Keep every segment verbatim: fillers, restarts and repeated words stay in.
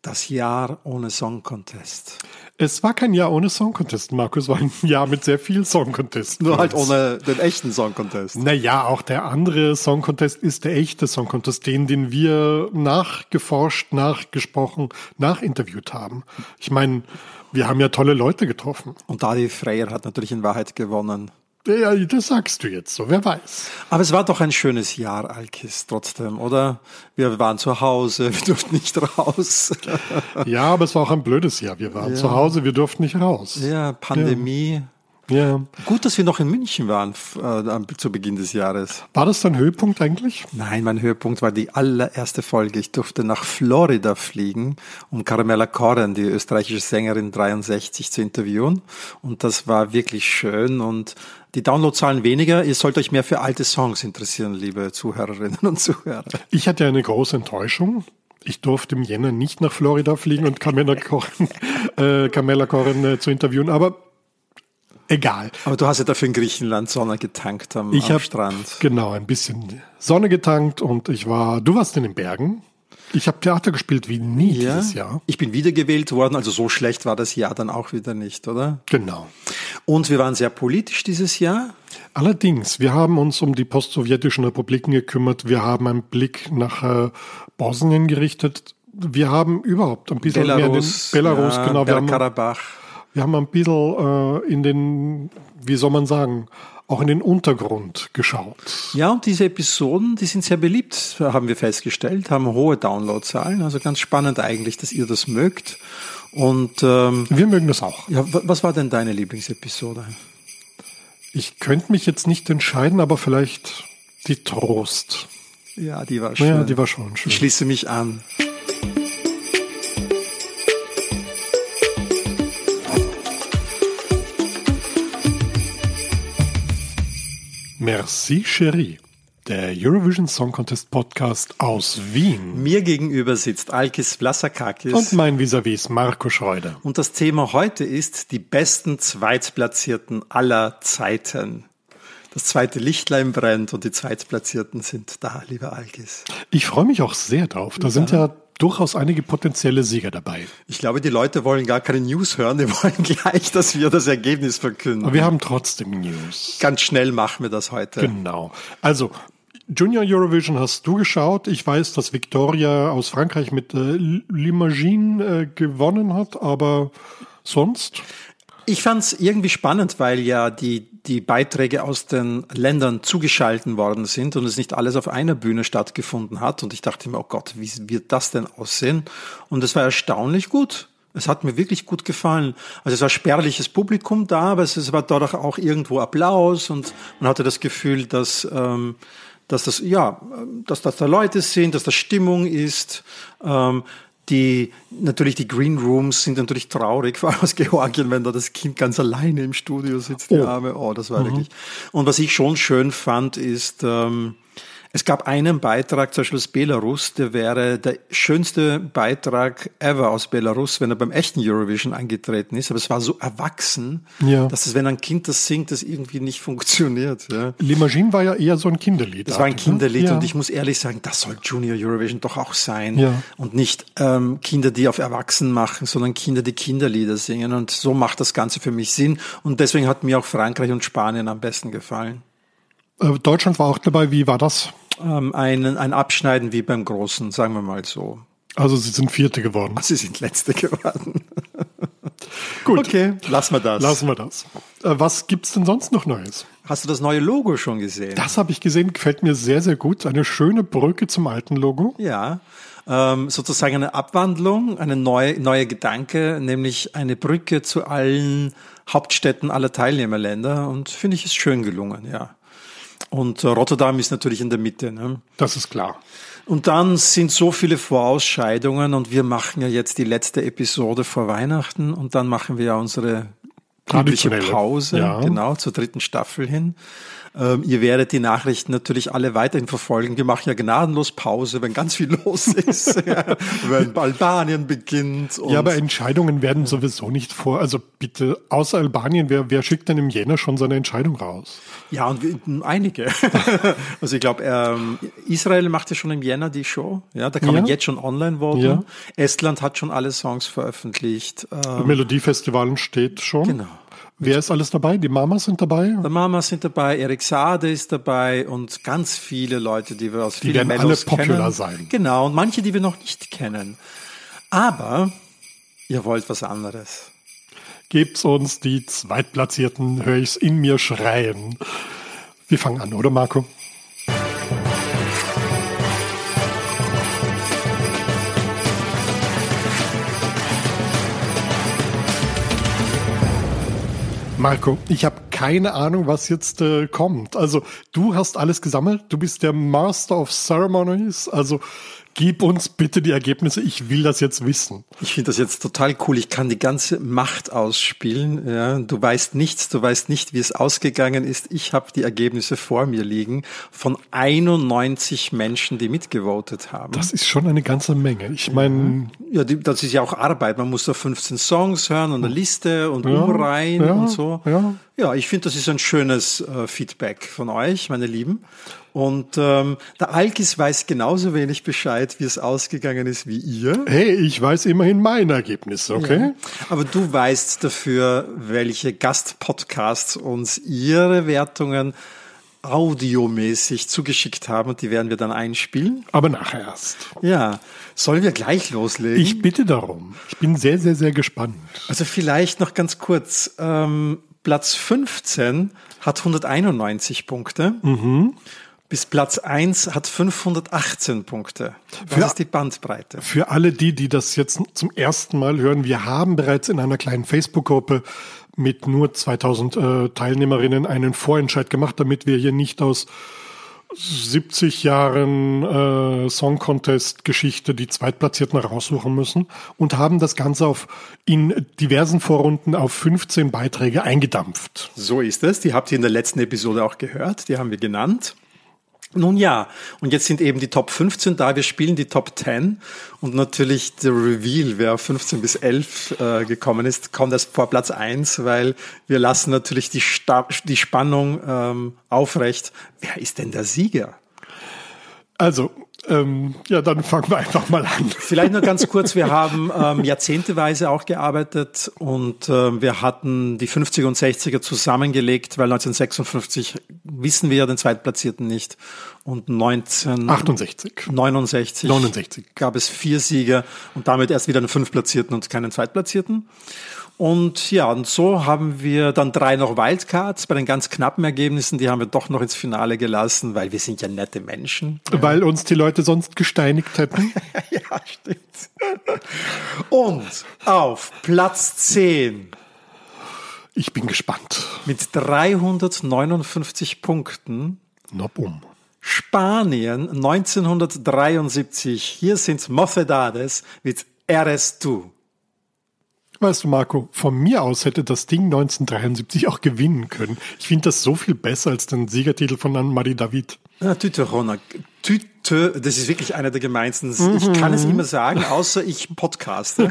Das Jahr ohne Song Contest. Es war kein Jahr ohne Song Contest, Markus, es war ein Jahr mit sehr viel Song Contest. Nur halt ohne den echten Song Contest. Naja, auch der andere Song Contest ist der echte Song Contest, den, den wir nachgeforscht, nachgesprochen, nachinterviewt haben. Ich meine, wir haben ja tolle Leute getroffen. Und Dadi Freyr hat natürlich in Wahrheit gewonnen. Ja, das sagst du jetzt so, wer weiß. Aber es war doch ein schönes Jahr, Alkis, trotzdem, oder? Wir waren zu Hause, wir durften nicht raus. Ja, aber es war auch ein blödes Jahr. Wir waren ja. zu Hause, wir durften nicht raus. Ja, Pandemie. Ja. ja. Gut, dass wir noch in München waren äh, zu Beginn des Jahres. War das dein Höhepunkt eigentlich? Nein, mein Höhepunkt war die allererste Folge. Ich durfte nach Florida fliegen, um Carmela Corren, die österreichische Sängerin dreiundsechzig, zu interviewen. Und das war wirklich schön und die Downloadzahlen weniger. Ihr sollt euch mehr für alte Songs interessieren, liebe Zuhörerinnen und Zuhörer. Ich hatte eine große Enttäuschung. Ich durfte im Jänner nicht nach Florida fliegen und Carmela Corren, äh, Carmela Corren äh, zu interviewen, aber egal. Aber du hast ja dafür in Griechenland Sonne getankt am, ich am hab, Strand. Genau, ein bisschen Sonne getankt und ich war, du warst in den Bergen. Ich habe Theater gespielt wie nie ja, dieses Jahr. Ich bin wiedergewählt worden, also so schlecht war das Jahr dann auch wieder nicht, oder? Genau. Und wir waren sehr politisch dieses Jahr. Allerdings, wir haben uns um die postsowjetischen Republiken gekümmert. Wir haben einen Blick nach äh, Bosnien gerichtet. Wir haben überhaupt ein bisschen Belarus, mehr in den Belarus, ja, genau. Wir haben, Bergkarabach. wir haben ein bisschen äh, in den, wie soll man sagen, auch in den Untergrund geschaut. Ja, und diese Episoden, die sind sehr beliebt, haben wir festgestellt, haben hohe Downloadzahlen. Also ganz spannend eigentlich, dass ihr das mögt. Und ähm, wir mögen das auch. Ja, was war denn deine Lieblingsepisode? Ich könnte mich jetzt nicht entscheiden, aber vielleicht die Trost. Ja, die war schön. Ja, die war schon schön. Ich schließe mich an. Merci, Chérie. Der Eurovision Song Contest Podcast aus Wien. Mir gegenüber sitzt Alkis Vlasakakis. Und mein Vis-à-vis Marco Schreuder. Und das Thema heute ist die besten Zweitplatzierten aller Zeiten. Das zweite Lichtlein brennt und die Zweitplatzierten sind da, lieber Alkis. Ich freue mich auch sehr drauf. Da ja. sind ja durchaus einige potenzielle Sieger dabei. Ich glaube, die Leute wollen gar keine News hören, die wollen gleich, dass wir das Ergebnis verkünden. Aber wir haben trotzdem News. Ganz schnell machen wir das heute. Genau. Also, Junior Eurovision hast du geschaut. Ich weiß, dass Victoria aus Frankreich mit äh, L'Imagine äh, gewonnen hat, aber sonst? Ich fand es irgendwie spannend, weil ja die die Beiträge aus den Ländern zugeschalten worden sind und es nicht alles auf einer Bühne stattgefunden hat. Und ich dachte mir, oh Gott, wie wird das denn aussehen? Und es war erstaunlich gut. Es hat mir wirklich gut gefallen. Also es war spärliches Publikum da, aber es war dadurch auch irgendwo Applaus und man hatte das Gefühl, dass ähm, dass das ja, dass das da Leute sind, dass das Stimmung ist. Ähm, Die, natürlich die Green Rooms sind natürlich traurig, vor allem aus Georgien, wenn da das Kind ganz alleine im Studio sitzt, die oh. Arme. Oh, das war mhm. wirklich. Und was ich schon schön fand, ist, ähm, es gab einen Beitrag, zum Beispiel aus Belarus, der wäre der schönste Beitrag ever aus Belarus, wenn er beim echten Eurovision angetreten ist. Aber es war so erwachsen, ja. dass es, wenn ein Kind das singt, das irgendwie nicht funktioniert. Ja. L'Imagine war ja eher so ein Kinderlied. Das war ein Kinderlied ne? ja. und ich muss ehrlich sagen, das soll Junior Eurovision doch auch sein. Ja. Und nicht ähm, Kinder, die auf Erwachsen machen, sondern Kinder, die Kinderlieder singen. Und so macht das Ganze für mich Sinn. Und deswegen hat mir auch Frankreich und Spanien am besten gefallen. Äh, Deutschland war auch dabei. Wie war das? Ähm, ein, ein Abschneiden wie beim Großen, sagen wir mal so. Also Sie sind Vierte geworden. Sie sind Letzte geworden. Gut. Okay, lassen wir das. Lassen wir das. Äh, was gibt's denn sonst noch Neues? Hast du das neue Logo schon gesehen? Das habe ich gesehen, gefällt mir sehr, sehr gut. Eine schöne Brücke zum alten Logo. Ja, ähm, sozusagen eine Abwandlung, eine neue, neue Gedanke, nämlich eine Brücke zu allen Hauptstädten aller Teilnehmerländer und finde ich, ist schön gelungen, ja. Und äh, Rotterdam ist natürlich in der Mitte. Ne? Das ist klar. Und dann sind so viele Vorausscheidungen und wir machen ja jetzt die letzte Episode vor Weihnachten und dann machen wir ja unsere übliche Pause, ja. genau, zur dritten Staffel hin. Ähm, ihr werdet die Nachrichten natürlich alle weiterhin verfolgen. Wir machen ja gnadenlos Pause, wenn ganz viel los ist, ja, wenn Albanien beginnt. Und ja, aber Entscheidungen werden sowieso nicht vor. Also bitte, außer Albanien, wer, wer schickt denn im Jänner schon seine Entscheidung raus? Ja, und wir, einige. Also ich glaube, ähm, Israel macht ja schon im Jänner die Show. Ja, da kann ja. man jetzt schon online voten. Ja. Estland hat schon alle Songs veröffentlicht. Ähm, Melodiefestivalen steht schon. Genau. Wer ist alles dabei? Die Mamas sind dabei? Die Mamas sind dabei, Erik Saade ist dabei und ganz viele Leute, die wir aus die vielen werden Mellos alle popular kennen. sein. Genau, und manche, die wir noch nicht kennen. Aber ihr wollt was anderes. Gebt's uns die Zweitplatzierten, höre ich's in mir schreien. Wir fangen an, oder Marco? Marco, ich habe keine Ahnung, was jetzt äh, kommt. Also du hast alles gesammelt, du bist der Master of Ceremonies, also gib uns bitte die Ergebnisse, ich will das jetzt wissen. Ich finde das jetzt total cool, ich kann die ganze Macht ausspielen. Ja. Du weißt nichts, du weißt nicht, wie es ausgegangen ist. Ich habe die Ergebnisse vor mir liegen von einundneunzig Menschen, die mitgevotet haben. Das ist schon eine ganze Menge. Ich meine... Ja, die, das ist ja auch Arbeit. Man muss da fünfzehn Songs hören und eine Liste und ja, umreihen ja, und so. Ja, ja ich finde, das ist ein schönes äh, Feedback von euch, meine Lieben. Und ähm, der Alkis weiß genauso wenig Bescheid, wie es ausgegangen ist, wie ihr. Hey, ich weiß immerhin mein Ergebnis, okay? Ja. Aber du weißt dafür, welche Gastpodcasts uns ihre Wertungen audiomäßig zugeschickt haben und die werden wir dann einspielen. Aber nachher erst. Ja, sollen wir gleich loslegen? Ich bitte darum. Ich bin sehr, sehr, sehr gespannt. Also vielleicht noch ganz kurz. Ähm, Platz fünfzehn hat hunderteinundneunzig Punkte. Mhm. Bis Platz eins hat fünfhundertachtzehn Punkte. Das für, ist die Bandbreite. Für alle die, die das jetzt zum ersten Mal hören, wir haben bereits in einer kleinen Facebook-Gruppe mit nur zweitausend äh, Teilnehmerinnen einen Vorentscheid gemacht, damit wir hier nicht aus siebzig Jahren äh, Song Contest Geschichte die Zweitplatzierten raussuchen müssen und haben das Ganze auf in diversen Vorrunden auf fünfzehn Beiträge eingedampft. So ist es. Die habt ihr in der letzten Episode auch gehört. Die haben wir genannt. Nun ja, und jetzt sind eben die Top fünfzehn da, wir spielen die Top zehn und natürlich der Reveal, wer auf fünfzehn bis elf äh, gekommen ist, kommt erst vor Platz eins, weil wir lassen natürlich die, Sta- die Spannung ähm, aufrecht. Wer ist denn der Sieger? Also, ähm, ja, dann fangen wir einfach mal an. Vielleicht nur ganz kurz, wir haben ähm, jahrzehnteweise auch gearbeitet und ähm, wir hatten die fünfziger und sechziger zusammengelegt, weil neunzehnhundertsechsundfünfzig wissen wir ja den Zweitplatzierten nicht und neunzehnhundertachtundsechzig neunundsechzig, neunundsechzig gab es vier Sieger und damit erst wieder einen Fünftplatzierten und keinen Zweitplatzierten. Und ja, und so haben wir dann drei noch Wildcards bei den ganz knappen Ergebnissen, die haben wir doch noch ins Finale gelassen, weil wir sind ja nette Menschen. Weil uns die Leute sonst gesteinigt hätten. Ja, stimmt. Und auf Platz zehn. Ich bin gespannt. Mit dreihundertneunundfünfzig Punkten. Na bumm. Spanien neunzehnhundertdreiundsiebzig. Hier sind Mocedades mit Eres tú. Weißt du, Marco, von mir aus hätte das Ding neunzehnhundertdreiundsiebzig auch gewinnen können. Ich finde das so viel besser als den Siegertitel von Anne-Marie David. Ja, Tüte Rona. Tüte, das ist wirklich einer der gemeinsten. Mhm. Ich kann es immer sagen, außer ich podcaste.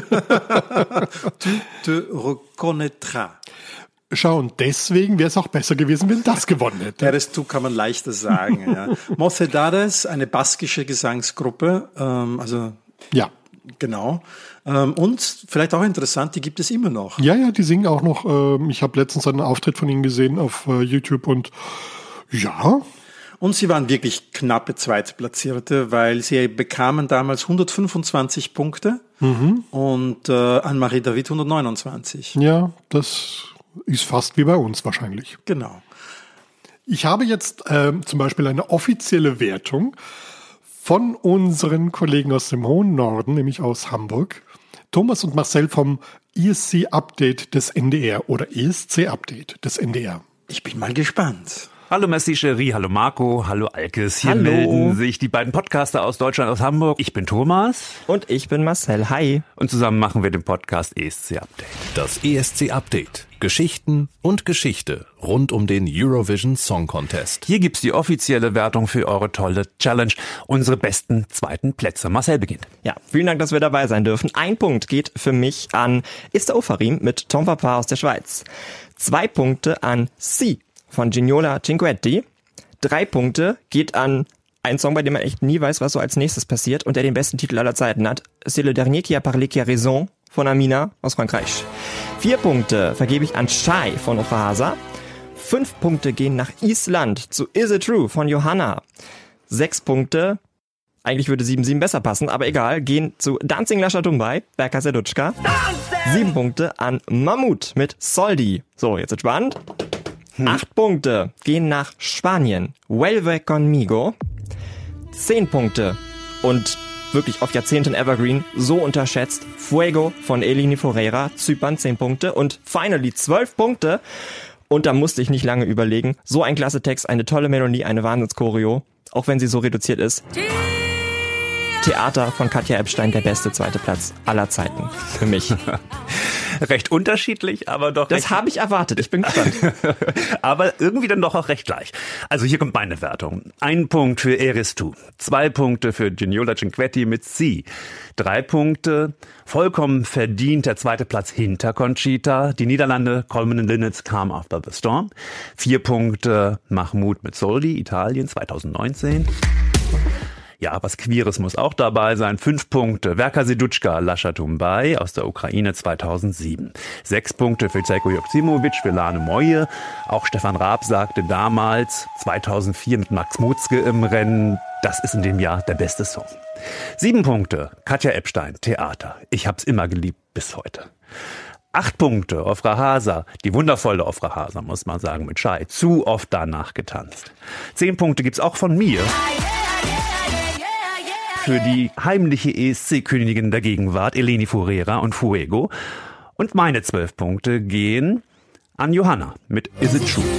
Tüte reconnaîtra. Schau, und deswegen wäre es auch besser gewesen, wenn das gewonnen hätte. Eres tú kann man leichter sagen. Ja. Mocedades, eine baskische Gesangsgruppe, ähm, also ja. Genau. Und vielleicht auch interessant, die gibt es immer noch. Ja, ja, die singen auch noch. Ich habe letztens einen Auftritt von ihnen gesehen auf YouTube und ja. Und sie waren wirklich knappe Zweitplatzierte, weil sie bekamen damals hundertfünfundzwanzig Punkte mhm. und äh, Anne-Marie David hundertneunundzwanzig. Ja, das ist fast wie bei uns wahrscheinlich. Genau. Ich habe jetzt äh, zum Beispiel eine offizielle Wertung von unseren Kollegen aus dem hohen Norden, nämlich aus Hamburg, Thomas und Marcel vom E S C-Update des N D R oder E S C-Update des N D R. Ich bin mal gespannt. Hallo Merci Cherie, hallo Marco, hallo Alkes. Hier Hallo. melden sich die beiden Podcaster aus Deutschland, aus Hamburg. Ich bin Thomas. Und ich bin Marcel. Hi. Und zusammen machen wir den Podcast E S C Update. Das E S C Update. Geschichten und Geschichte rund um den Eurovision Song Contest. Hier gibt's die offizielle Wertung für eure tolle Challenge. Unsere besten zweiten Plätze. Marcel beginnt. Ja, vielen Dank, dass wir dabei sein dürfen. Ein Punkt geht für mich an Ista Ofarim mit Tom Papa aus der Schweiz. Zwei Punkte an Si von Gignola Cinquetti. Drei Punkte geht an einen Song, bei dem man echt nie weiß, was so als nächstes passiert und der den besten Titel aller Zeiten hat. C'est le dernier qui a parlé qui a raison von Amina aus Frankreich. Vier Punkte vergebe ich an Shai von Ofrahasa. Fünf Punkte gehen nach Island zu Is It True von Johanna. Sechs Punkte, eigentlich würde sieben sieben besser passen, aber egal, gehen zu Dancing Lascia Tumbai, Berka Seduchka. Sieben Punkte an Mammut mit Soldi. So, jetzt ist spannend. Hm. Acht Punkte gehen nach Spanien, Vuelve Conmigo. Zehn Punkte und wirklich auf Jahrzehnten Evergreen, so unterschätzt, Fuego von Eleni Foureira, Zypern, zehn Punkte und finally zwölf Punkte. Und da musste ich nicht lange überlegen. So ein klasse Text, eine tolle Melodie, eine Wahnsinnschoreo, auch wenn sie so reduziert ist. Theater von Katja Epstein, der beste zweite Platz aller Zeiten für mich. Recht unterschiedlich, aber doch Das habe ich erwartet, ich bin gespannt. Aber irgendwie dann doch auch recht gleich. Also hier kommt meine Wertung. Ein Punkt für Eres Tu, zwei Punkte für Gignola Cinquetti mit Si, drei Punkte, vollkommen verdient der zweite Platz hinter Conchita, die Niederlande, Coleman and Linnets, Calm After the Storm, vier Punkte Mahmoud mit Soldi, Italien zweitausendneunzehn. Ja, was Queeres muss auch dabei sein. Fünf Punkte. Verka Seduchka, Lascia Tumbai aus der Ukraine zweitausendsieben. Sechs Punkte für Zeiko Joksimovic, für Lane Moje. Auch Stefan Raab sagte damals, zweitausendvier mit Max Mutzke im Rennen, das ist in dem Jahr der beste Song. Sieben Punkte. Katja Epstein, Theater. Ich hab's immer geliebt bis heute. Acht Punkte, Ofrahasa, die wundervolle Ofrahasa, muss man sagen, mit Shai. Zu oft danach getanzt. Zehn Punkte gibt's auch von mir. Für die heimliche E S C-Königin der Gegenwart, Eleni Foureira und Fuego. Und meine zwölf Punkte gehen an Johanna mit Is It True.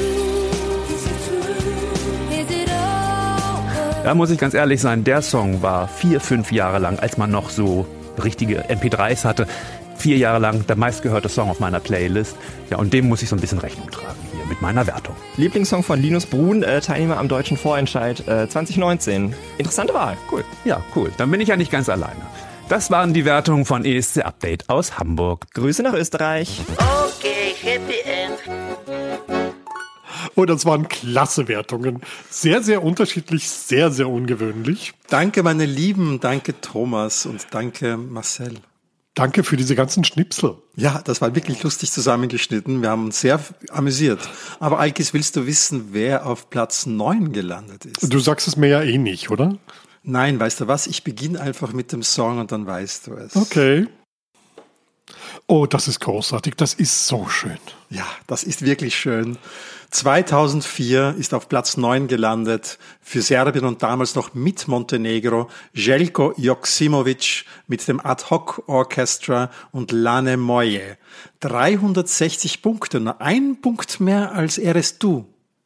Da muss ich ganz ehrlich sein, der Song war vier, fünf Jahre lang, als man noch so richtige M P dreis hatte, vier Jahre lang der meistgehörte Song auf meiner Playlist. Ja, und dem muss ich so ein bisschen Rechnung tragen hier mit meiner Wertung. Lieblingssong von Linus Brun, äh, Teilnehmer am Deutschen Vorentscheid äh, zwanzig neunzehn. Interessante Wahl, cool. Ja, cool. Dann bin ich ja nicht ganz alleine. Das waren die Wertungen von E S C Update aus Hamburg. Grüße nach Österreich. Okay, happy end. Oh, das waren klasse Wertungen. Sehr, sehr unterschiedlich, sehr, sehr ungewöhnlich. Danke, meine Lieben. Danke, Thomas. Und danke, Marcel. Danke für diese ganzen Schnipsel. Ja, das war wirklich lustig zusammengeschnitten. Wir haben uns sehr amüsiert. Aber Alkis, willst du wissen, wer auf Platz neun gelandet ist? Du sagst es mir ja eh nicht, oder? Nein, weißt du was? Ich beginne einfach mit dem Song und dann weißt du es. Okay. Oh, das ist großartig. Das ist so schön. Ja, das ist wirklich schön. zweitausendvier ist auf Platz neun gelandet für Serbien und damals noch mit Montenegro Željko Joksimovic mit dem Ad Hoc Orchestra und Lane Moje. dreihundertsechzig Punkte, nur ein Punkt mehr als Eres Tu.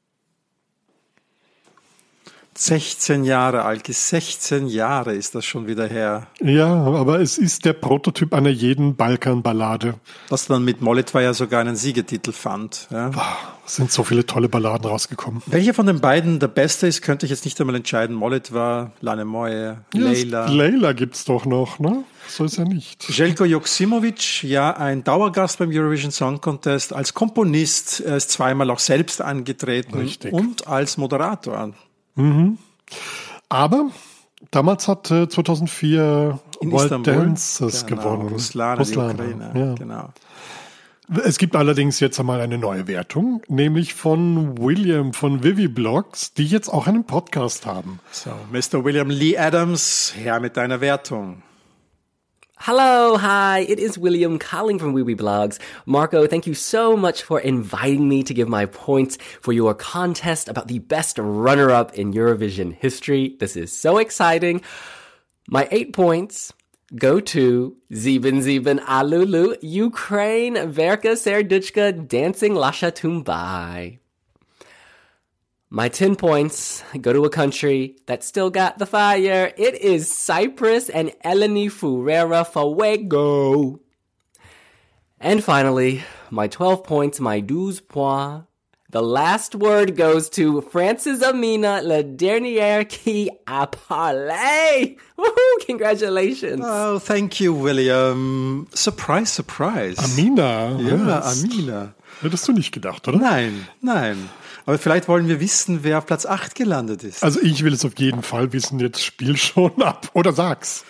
sechzehn Jahre, Alkis, sechzehn Jahre ist das schon wieder her. Ja, aber es ist der Prototyp einer jeden Balkan-Ballade. Was dann mit Molitva ja sogar einen Siegetitel fand. Ja. Es sind so viele tolle Balladen rausgekommen. Welcher von den beiden der beste ist, könnte ich jetzt nicht einmal entscheiden. Molitva, Lane Moje, Leila. Ja, Leila gibt's doch noch, ne? So ist er nicht. Željko Joksimovic, ja, ein Dauergast beim Eurovision Song Contest, als Komponist, er ist zweimal auch selbst angetreten. Richtig. Und als Moderator. Mhm. Aber damals hat äh, zweitausendvier In Wild Istanbul. Dances Genau, gewonnen. Ruslana, Ruslana, die Ukraine. ja. Genau. Es gibt allerdings jetzt einmal eine neue Wertung, nämlich von William von Vivi Blogs, die jetzt auch einen Podcast haben. So, Mister William Lee Adams, her mit deiner Wertung. Hello, hi, it is William calling from Weeby Blogs. Marco, thank you so much for inviting me to give my points for your contest about the best runner-up in Eurovision history. This is so exciting. My eight points go to Sieben Sieben Alulu, Ukraine, Verka Serduchka, Dancing Lascia Tumbai. My ten points go to a country that still got the fire. It is Cyprus and Eleni Foureira Fuego. And finally, my twelve points, my douze points. The last word goes to Francis Amina, le dernier qui a parlé. Woohoo! Congratulations. Oh, thank you, William. Surprise, surprise. Amina. Ja, das Amina. Hättest du nicht gedacht, oder? Nein, nein. Aber vielleicht wollen wir wissen, wer auf Platz acht gelandet ist. Also ich will es auf jeden Fall wissen, jetzt spiel schon ab. Oder sag's.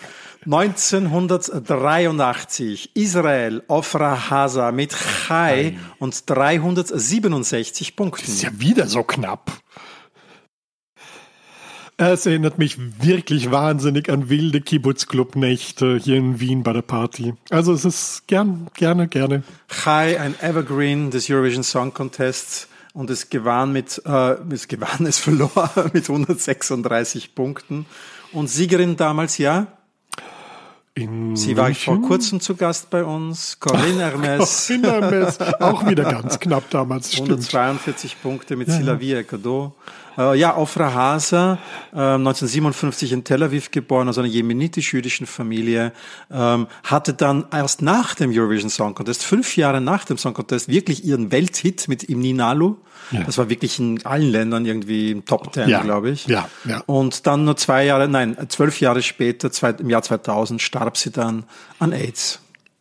neunzehnhundertdreiundachtzig, Israel, Ofra Haza mit Chai und dreihundertsiebenundsechzig Punkten. Das ist ja wieder so knapp. Es erinnert mich wirklich wahnsinnig an wilde Kibbutz-Club-Nächte hier in Wien bei der Party. Also es ist gern, gerne, gerne. Chai, ein Evergreen des Eurovision Song Contests. Und es gewann mit, äh, es gewann, es verlor mit hundertsechsunddreißig Punkten. Und Siegerin damals, ja? In Sie war München? vor kurzem zu Gast bei uns. Corinne Hermes. Corinne Hermes. Auch wieder ganz knapp damals, stimmt. hundertzweiundvierzig Punkte mit Ja, Silavia Ekado. Äh, ja, Ofra Haza, äh, neunzehnhundertsiebenundfünfzig in Tel Aviv geboren, aus einer jemenitisch-jüdischen Familie, ähm, hatte dann erst nach dem Eurovision Song Contest, fünf Jahre nach dem Song Contest, wirklich ihren Welthit mit Im Ninalu. Ja. Das war wirklich in allen Ländern irgendwie im Top Ten, Ja, glaube ich. ja, ja. Und dann nur zwei Jahre, nein, zwölf Jahre später, zwei, im Jahr zweitausend, starb sie dann an AIDS.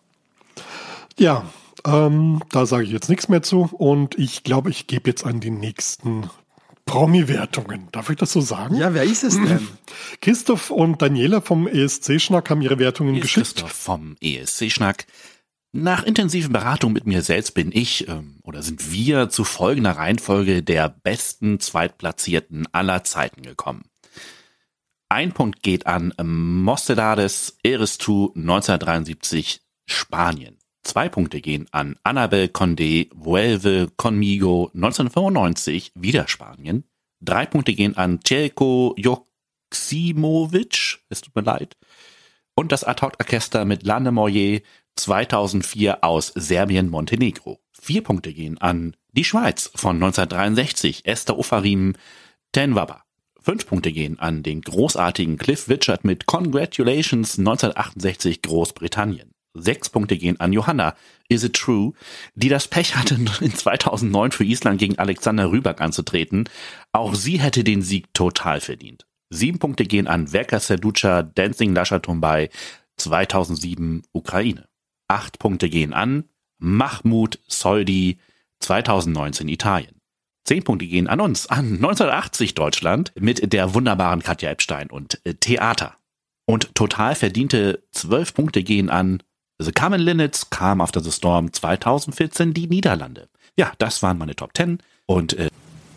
Ja, ähm, da sage ich jetzt nichts mehr zu. Und ich glaube, ich gebe jetzt an die nächsten Promi-Wertungen. Darf ich das so sagen? Ja, wer ist es denn? Christoph und Daniela vom E S C-Schnack haben ihre Wertungen Hier ist geschickt. Christoph vom E S C-Schnack. Nach intensiven Beratungen mit mir selbst bin ich ähm, oder sind wir zu folgender Reihenfolge der besten Zweitplatzierten aller Zeiten gekommen. Ein Punkt geht an Mocedades Erestu neunzehnhundertdreiundsiebzig, Spanien. Zwei Punkte gehen an Anabel Condé Vuelve Conmigo neunzehnhundertfünfundneunzig, wieder Spanien. Drei Punkte gehen an Celko Joksimovic, es tut mir leid. Und das Ad-Hoc-Orchester mit Lande Moyer zweitausendvier aus Serbien-Montenegro. Vier Punkte gehen an die Schweiz von neunzehnhundertdreiundsechzig, Esther Ofarim Tenwaba. Fünf Punkte gehen an den großartigen Cliff Richard mit Congratulations neunzehnhundertachtundsechzig, Großbritannien. Sechs Punkte gehen an Johanna, Is It True, die das Pech hatte, in zweitausendneun für Island gegen Alexander Rybak anzutreten. Auch sie hätte den Sieg total verdient. Sieben Punkte gehen an Verka Serducha, Dancing Lasha Tumbai, zweitausendsieben, Ukraine. Acht Punkte gehen an Mahmoud Soldi, zweitausendneunzehn, Italien. Zehn Punkte gehen an uns, an neunzehnhundertachtzig, Deutschland, mit der wunderbaren Katja Epstein und äh, Theater. Und total verdiente zwölf Punkte gehen an The Carmen Linnets, Calm After the Storm, zweitausendvierzehn, die Niederlande. Ja, das waren meine Top Ten. Und äh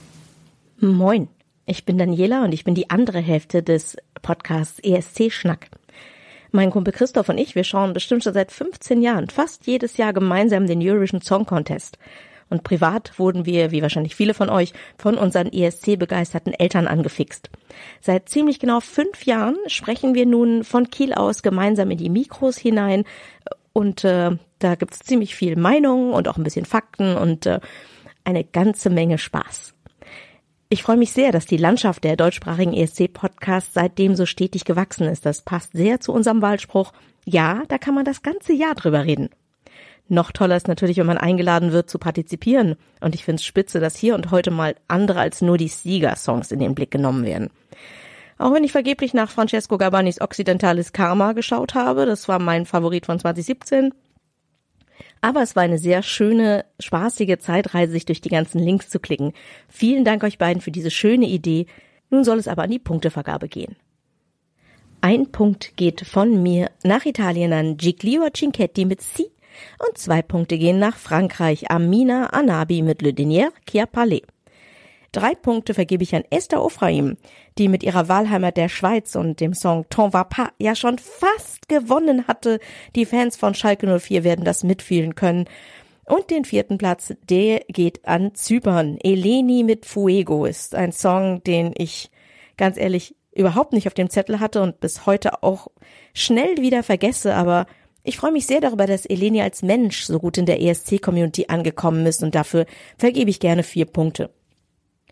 Moin, ich bin Daniela und ich bin die andere Hälfte des Podcasts E S C-Schnack. Mein Kumpel Christoph und ich, wir schauen bestimmt schon seit fünfzehn Jahren, fast jedes Jahr gemeinsam den Eurovision Song Contest. Und privat wurden wir, wie wahrscheinlich viele von euch, von unseren E S C-begeisterten Eltern angefixt. Seit ziemlich genau fünf Jahren sprechen wir nun von Kiel aus gemeinsam in die Mikros hinein. Und äh, da gibt's ziemlich viel Meinung und auch ein bisschen Fakten und äh, eine ganze Menge Spaß. Ich freue mich sehr, dass die Landschaft der deutschsprachigen E S C-Podcasts seitdem so stetig gewachsen ist. Das passt sehr zu unserem Wahlspruch. Ja, da kann man das ganze Jahr drüber reden. Noch toller ist natürlich, wenn man eingeladen wird zu partizipieren. Und ich finde es spitze, dass hier und heute mal andere als nur die Sieger-Songs in den Blick genommen werden. Auch wenn ich vergeblich nach Francesco Gabbanis Occidentalis Karma geschaut habe, das war mein Favorit von zwanzig siebzehn. Aber es war eine sehr schöne, spaßige Zeitreise, sich durch die ganzen Links zu klicken. Vielen Dank euch beiden für diese schöne Idee. Nun soll es aber an die Punktevergabe gehen. Ein Punkt geht von mir nach Italien an Giglio Cinquetti mit Si. Und zwei Punkte gehen nach Frankreich, Amina Anabi mit Le Dernier qui a parlé. Drei Punkte vergebe ich an Esther Ofarim, die mit ihrer Wahlheimat der Schweiz und dem Song T'en va pas ja schon fast gewonnen hatte. Die Fans von Schalke null vier werden das mitfühlen können. Und den vierten Platz, der geht an Zypern. Eleni mit Fuego ist ein Song, den ich ganz ehrlich überhaupt nicht auf dem Zettel hatte und bis heute auch schnell wieder vergesse, aber ich freue mich sehr darüber, dass Eleni als Mensch so gut in der E S C-Community angekommen ist und dafür vergebe ich gerne vier Punkte.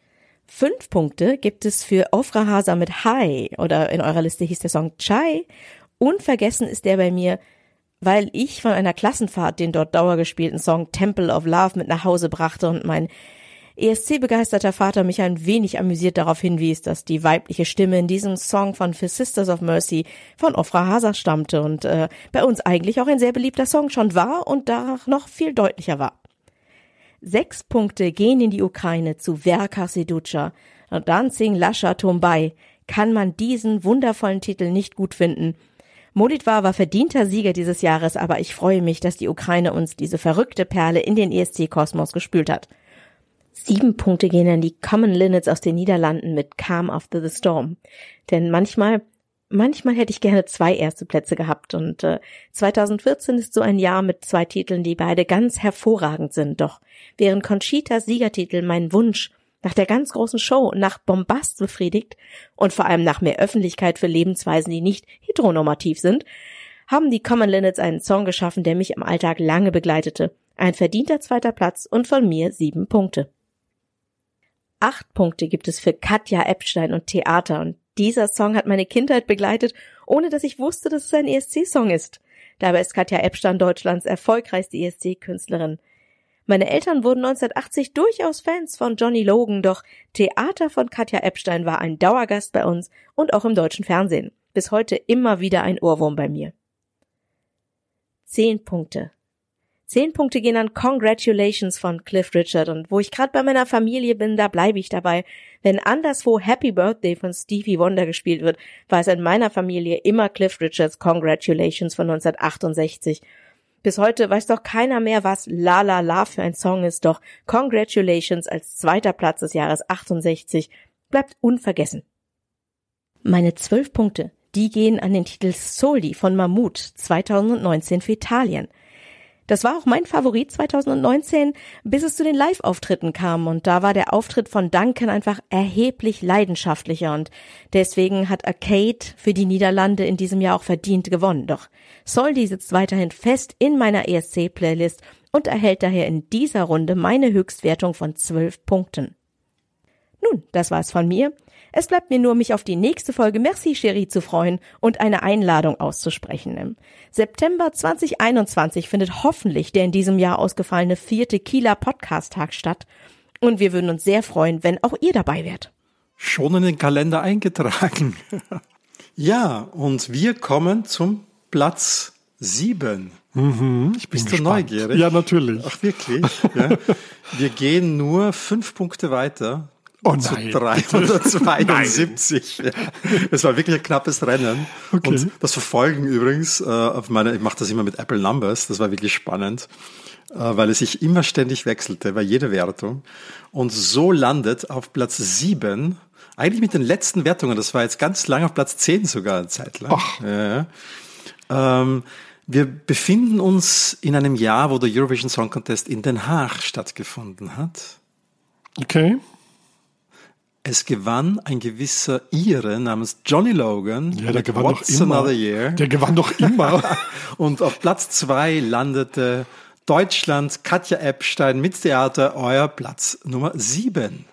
Fünf Punkte gibt es für Ofra Hasa mit Hi, oder in eurer Liste hieß der Song Chai. Unvergessen ist der bei mir, weil ich von einer Klassenfahrt den dort dauergespielten Song Temple of Love mit nach Hause brachte und mein E S C-begeisterter Vater mich ein wenig amüsiert darauf hinwies, dass die weibliche Stimme in diesem Song von For Sisters of Mercy von Ofra Hasa stammte und äh, bei uns eigentlich auch ein sehr beliebter Song schon war und danach noch viel deutlicher war. Sechs Punkte gehen in die Ukraine zu Verka Seducha und Dancing Lasha Tombai. Kann man diesen wundervollen Titel nicht gut finden? Molitva war verdienter Sieger dieses Jahres, aber ich freue mich, dass die Ukraine uns diese verrückte Perle in den E S C-Kosmos gespült hat. Sieben Punkte gehen an die Common Linnets aus den Niederlanden mit Calm After the Storm. Denn manchmal, manchmal hätte ich gerne zwei erste Plätze gehabt und äh, zwanzig vierzehn ist so ein Jahr mit zwei Titeln, die beide ganz hervorragend sind. Doch während Conchitas Siegertitel meinen Wunsch nach der ganz großen Show und nach Bombast befriedigt und vor allem nach mehr Öffentlichkeit für Lebensweisen, die nicht heteronormativ sind, haben die Common Linnets einen Song geschaffen, der mich im Alltag lange begleitete. Ein verdienter zweiter Platz und von mir sieben Punkte. Acht Punkte gibt es für Katja Epstein und Theater und dieser Song hat meine Kindheit begleitet, ohne dass ich wusste, dass es ein E S C-Song ist. Dabei ist Katja Epstein Deutschlands erfolgreichste E S C-Künstlerin. Meine Eltern wurden neunzehnhundertachtzig durchaus Fans von Johnny Logan, doch Theater von Katja Epstein war ein Dauergast bei uns und auch im deutschen Fernsehen. Bis heute immer wieder ein Ohrwurm bei mir. Zehn Punkte. Zehn Punkte gehen an Congratulations von Cliff Richard und wo ich gerade bei meiner Familie bin, da bleibe ich dabei. Wenn anderswo Happy Birthday von Stevie Wonder gespielt wird, war es in meiner Familie immer Cliff Richards Congratulations von neunzehnhundertachtundsechzig. Bis heute weiß doch keiner mehr, was La La La für ein Song ist, doch Congratulations als zweiter Platz des Jahres achtundsechzig bleibt unvergessen. Meine zwölf Punkte, die gehen an den Titel Soldi von Mammut zweitausendneunzehn für Italien. Das war auch mein Favorit zweitausendneunzehn, bis es zu den Live-Auftritten kam und da war der Auftritt von Duncan einfach erheblich leidenschaftlicher und deswegen hat Arcade für die Niederlande in diesem Jahr auch verdient gewonnen. Doch Soldi sitzt weiterhin fest in meiner E S C-Playlist und erhält daher in dieser Runde meine Höchstwertung von zwölf Punkten. Nun, das war's von mir. Es bleibt mir nur, mich auf die nächste Folge Merci Chérie zu freuen und eine Einladung auszusprechen. Im September zwanzig einundzwanzig findet hoffentlich der in diesem Jahr ausgefallene vierte Kieler Podcast-Tag statt. Und wir würden uns sehr freuen, wenn auch ihr dabei wärt. Schon in den Kalender eingetragen. Ja, und wir kommen zum Platz sieben. Mhm, ich bin Bist gespannt. du neugierig? Ja, natürlich. Ach, wirklich? Ja. Wir gehen nur fünf Punkte weiter. Oh zu nein. dreihundertzweiundsiebzig. Ja. Es war wirklich ein knappes Rennen. Okay. Und das Verfolgen übrigens, äh, auf meiner, ich mache das immer mit Apple Numbers, das war wirklich spannend, äh, weil es sich immer ständig wechselte bei jeder Wertung. Und so landet auf Platz sieben, eigentlich mit den letzten Wertungen, das war jetzt ganz lang auf Platz zehn sogar eine Zeit lang. Ach. Ja. Ähm, wir befinden uns in einem Jahr, wo der Eurovision Song Contest in Den Haag stattgefunden hat. Okay. Es gewann ein gewisser Ire namens Johnny Logan. Ja, der gewann doch What's immer. Another Year. Der gewann doch immer. Und auf Platz zwei landete Deutschland, Katja Epstein mit Theater, euer Platz Nummer sieben.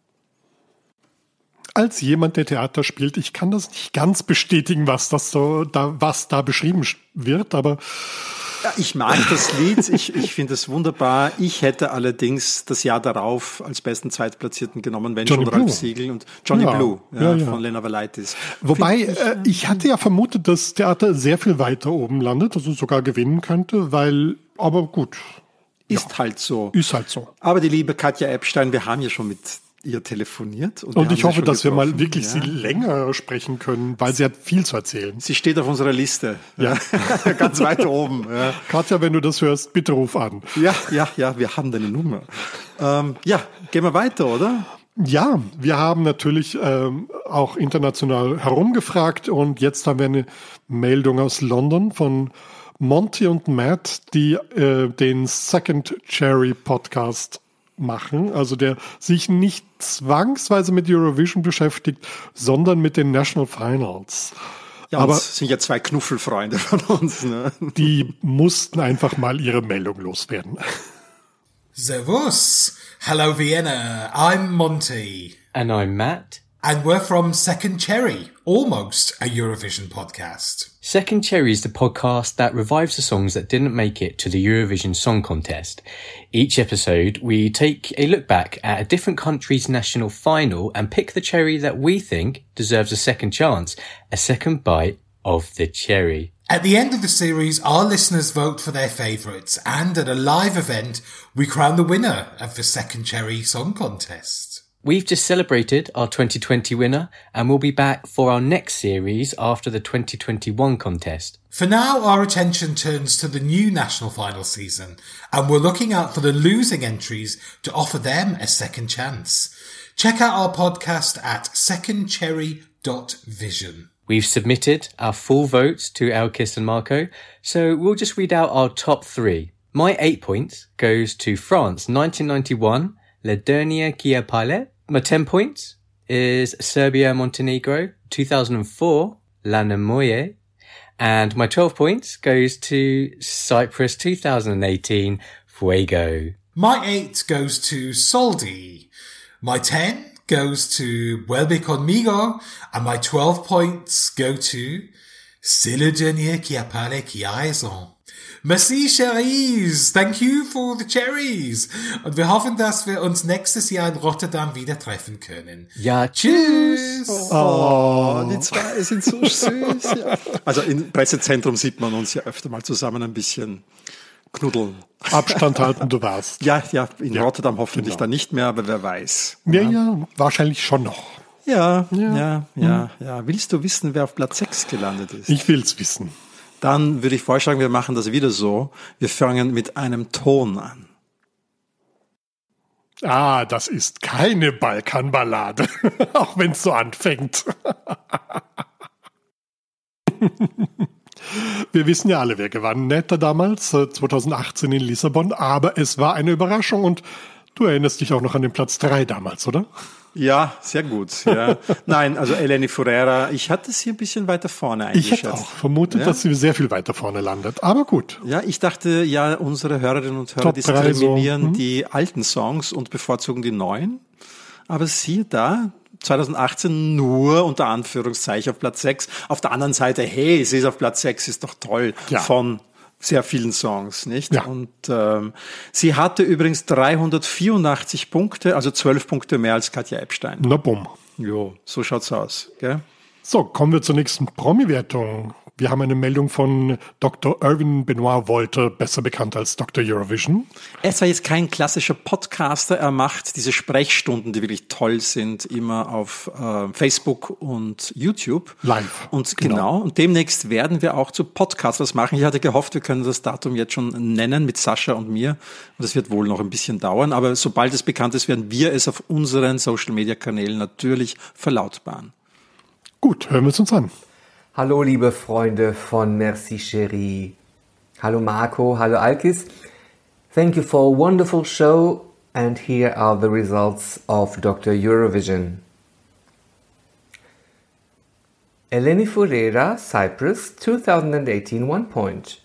Als jemand, der Theater spielt, ich kann das nicht ganz bestätigen, was das so, da, was da beschrieben wird, aber Ja, ich mag das Lied, ich, ich finde es wunderbar. Ich hätte allerdings das Jahr darauf als besten Zweitplatzierten genommen, wenn Johnny schon Blue. Ralf Siegel und Johnny Ja, Blue ja, ja, ja. von Lena Valaitis. wobei Find ich, äh, ich hatte ja vermutet, dass Theater sehr viel weiter oben landet, also sogar gewinnen könnte, weil, aber gut, Ist halt so. ist halt so. Aber die liebe Katja Epstein, wir haben ja schon mit ihr telefoniert. Und, wir Und haben ich sie hoffe, schon dass wir mal getroffen. wirklich Ja. sie länger sprechen können, weil sie hat viel zu erzählen. Sie steht auf unserer Liste. Ja. Ganz weit oben. Ja. Katja, wenn du das hörst, bitte ruf an. ja, ja, ja, wir haben deine Nummer. Ähm, ja, gehen wir weiter, oder? Ja, wir haben natürlich ähm, auch international herumgefragt und jetzt haben wir eine Meldung aus London von Monty und Matt, die äh, den Second Cherry Podcast machen, also der sich nicht zwangsweise mit Eurovision beschäftigt, sondern mit den National Finals. Ja, Aber das sind ja zwei Knuffelfreunde von uns. Ne? die mussten einfach mal ihre Meldung loswerden. Servus. Hello, Vienna. I'm Monty. And I'm Matt. And we're from Second Cherry, almost a Eurovision podcast. Second Cherry is the podcast that revives the songs that didn't make it to the Eurovision Song Contest. Each episode, we take a look back at a different country's national final and pick the cherry that we think deserves a second chance, a second bite of the cherry. At the end of the series, our listeners vote for their favourites, and at a live event, we crown the winner of the Second Cherry Song Contest. We've just celebrated our twenty twenty winner, and we'll be back for our next series after the twenty twenty-one contest. For now, our attention turns to the new national final season, and we're looking out for the losing entries to offer them a second chance. Check out our podcast at second cherry dot vision. We've submitted our full votes to Elkis and Marco, so we'll just read out our top three. My eight points goes to France, nineteen ninety-one, Le Dernier qui a parlé. My ten points is Serbia-Montenegro, two thousand four, La Nemoye. And my twelve points goes to Cyprus, two thousand eighteen, Fuego. My eight goes to Soldi. My ten goes to Vuelve Conmigo. And my twelve points go to C'est le dernier qui a parlé qui a raison. Merci, Cheries. Thank you for the cherries. Und wir hoffen, dass wir uns nächstes Jahr in Rotterdam wieder treffen können. Ja, tschüss. Oh, die zwei sind so süß. Ja. Also im Pressezentrum sieht man uns ja öfter mal zusammen ein bisschen knuddeln. Abstand halten, du warst. Ja, ja, in ja, Rotterdam hoffentlich genau. dann nicht mehr, aber wer weiß. Ja, ja, wahrscheinlich schon noch. Ja, ja, ja, ja, ja. Willst du wissen, wer auf Platz sechs gelandet ist? Ich will's wissen. Dann würde ich vorschlagen, wir machen das wieder so. Wir fangen mit einem Ton an. Ah, das ist keine Balkanballade, auch wenn es so anfängt. Wir wissen ja alle, wer gewann. Netta damals, zwanzig achtzehn in Lissabon, aber es war eine Überraschung und du erinnerst dich auch noch an den Platz drei damals, oder? Ja, sehr gut. Ja. Nein, also Eleni Foureira, ich hatte sie ein bisschen weiter vorne eingeschätzt. Ich hätte auch vermutet, ja? dass sie sehr viel weiter vorne landet, aber gut. Ja, ich dachte, ja, unsere Hörerinnen und Hörer Top diskriminieren so. hm? die alten Songs und bevorzugen die neuen. Aber siehe da, zwanzig achtzehn nur unter Anführungszeichen auf Platz sechs. Auf der anderen Seite, hey, sie ist auf Platz sechs, ist doch toll, ja. von sehr vielen Songs, nicht? Ja. Und ähm, sie hatte übrigens dreihundertvierundachtzig Punkte, also zwölf Punkte mehr als Katja Epstein. Na bumm. Jo, so schaut's aus, gell? So, kommen wir zur nächsten Promi-Wertung. Wir haben eine Meldung von Doktor Irvin Benoit Wolter, besser bekannt als Doktor Eurovision. Er ist zwar jetzt kein klassischer Podcaster, er macht diese Sprechstunden, die wirklich toll sind, immer auf äh, Facebook und YouTube. Live. Und genau. genau, und demnächst werden wir auch zu Podcasts was machen. Ich hatte gehofft, wir können das Datum jetzt schon nennen mit Sascha und mir. Und das wird wohl noch ein bisschen dauern, aber sobald es bekannt ist, werden wir es auf unseren Social-Media-Kanälen natürlich verlautbaren. Gut, hören wir es uns an. Hallo liebe Freunde von Merci Chérie. Hallo Marco, hallo Alkis. Thank you for a wonderful show and here are the results of Doctor Eurovision. Eleni Foureira, Cyprus, twenty eighteen, one point.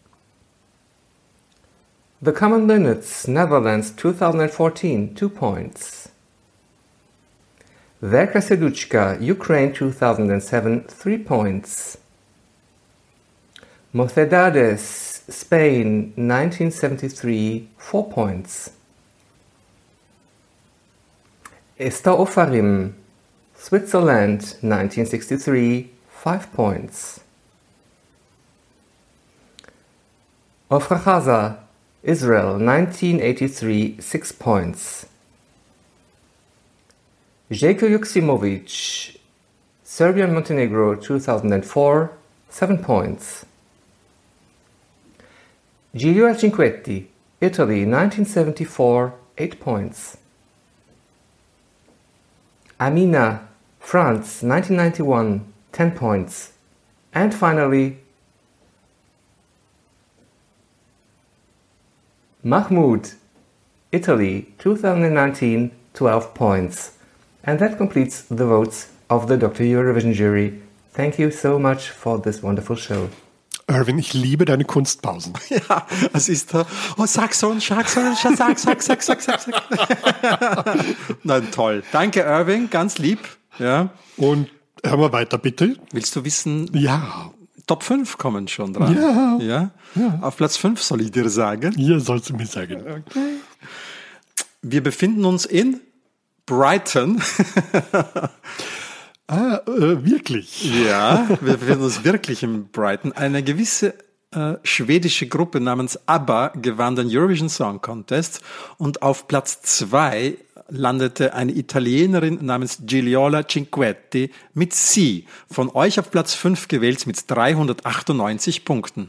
The Common Linnets, Netherlands, twenty fourteen, two points. Verka Serduchka, Ukraine two thousand seven, three points. Mocedades, Spain nineteen seventy-three, four points. Esther Ofarim, Switzerland nineteen sixty-three, five points. Ofra Haza, Israel nineteen eighty-three, six points. Željko Joksimovic, Serbia and Montenegro two thousand four, seven points. Giulio Cinquetti, Italy nineteen seventy-four, eight points. Amina, France nineteen ninety-one, ten points. And finally, Mahmoud, Italy two thousand nineteen, twelve points. And that completes the votes of the Doctor Eurovision jury. Thank you so much for this wonderful show. Irvin, ich liebe deine Kunstpausen. Ja, es ist da, oh, Saxon, Saxon, sag, sag, sag, sag, sag, sag. Nein, toll. Danke, Irving, ganz lieb. Ja. Und hören wir weiter, bitte. Willst du wissen? Ja. Top fünf kommen schon dran. Ja. Ja. Ja. Auf Platz fünf soll ich dir sagen. Ja, sollst du mir sagen. Okay. Wir befinden uns in Brighton. Ah, äh, wirklich? Ja, wir befinden uns wirklich in Brighton. Eine gewisse äh, schwedische Gruppe namens ABBA gewann den Eurovision Song Contest und auf Platz zwei landete eine Italienerin namens Gigliola Cinquetti mit Sie. Von euch auf Platz fünf gewählt mit dreihundertachtundneunzig Punkten.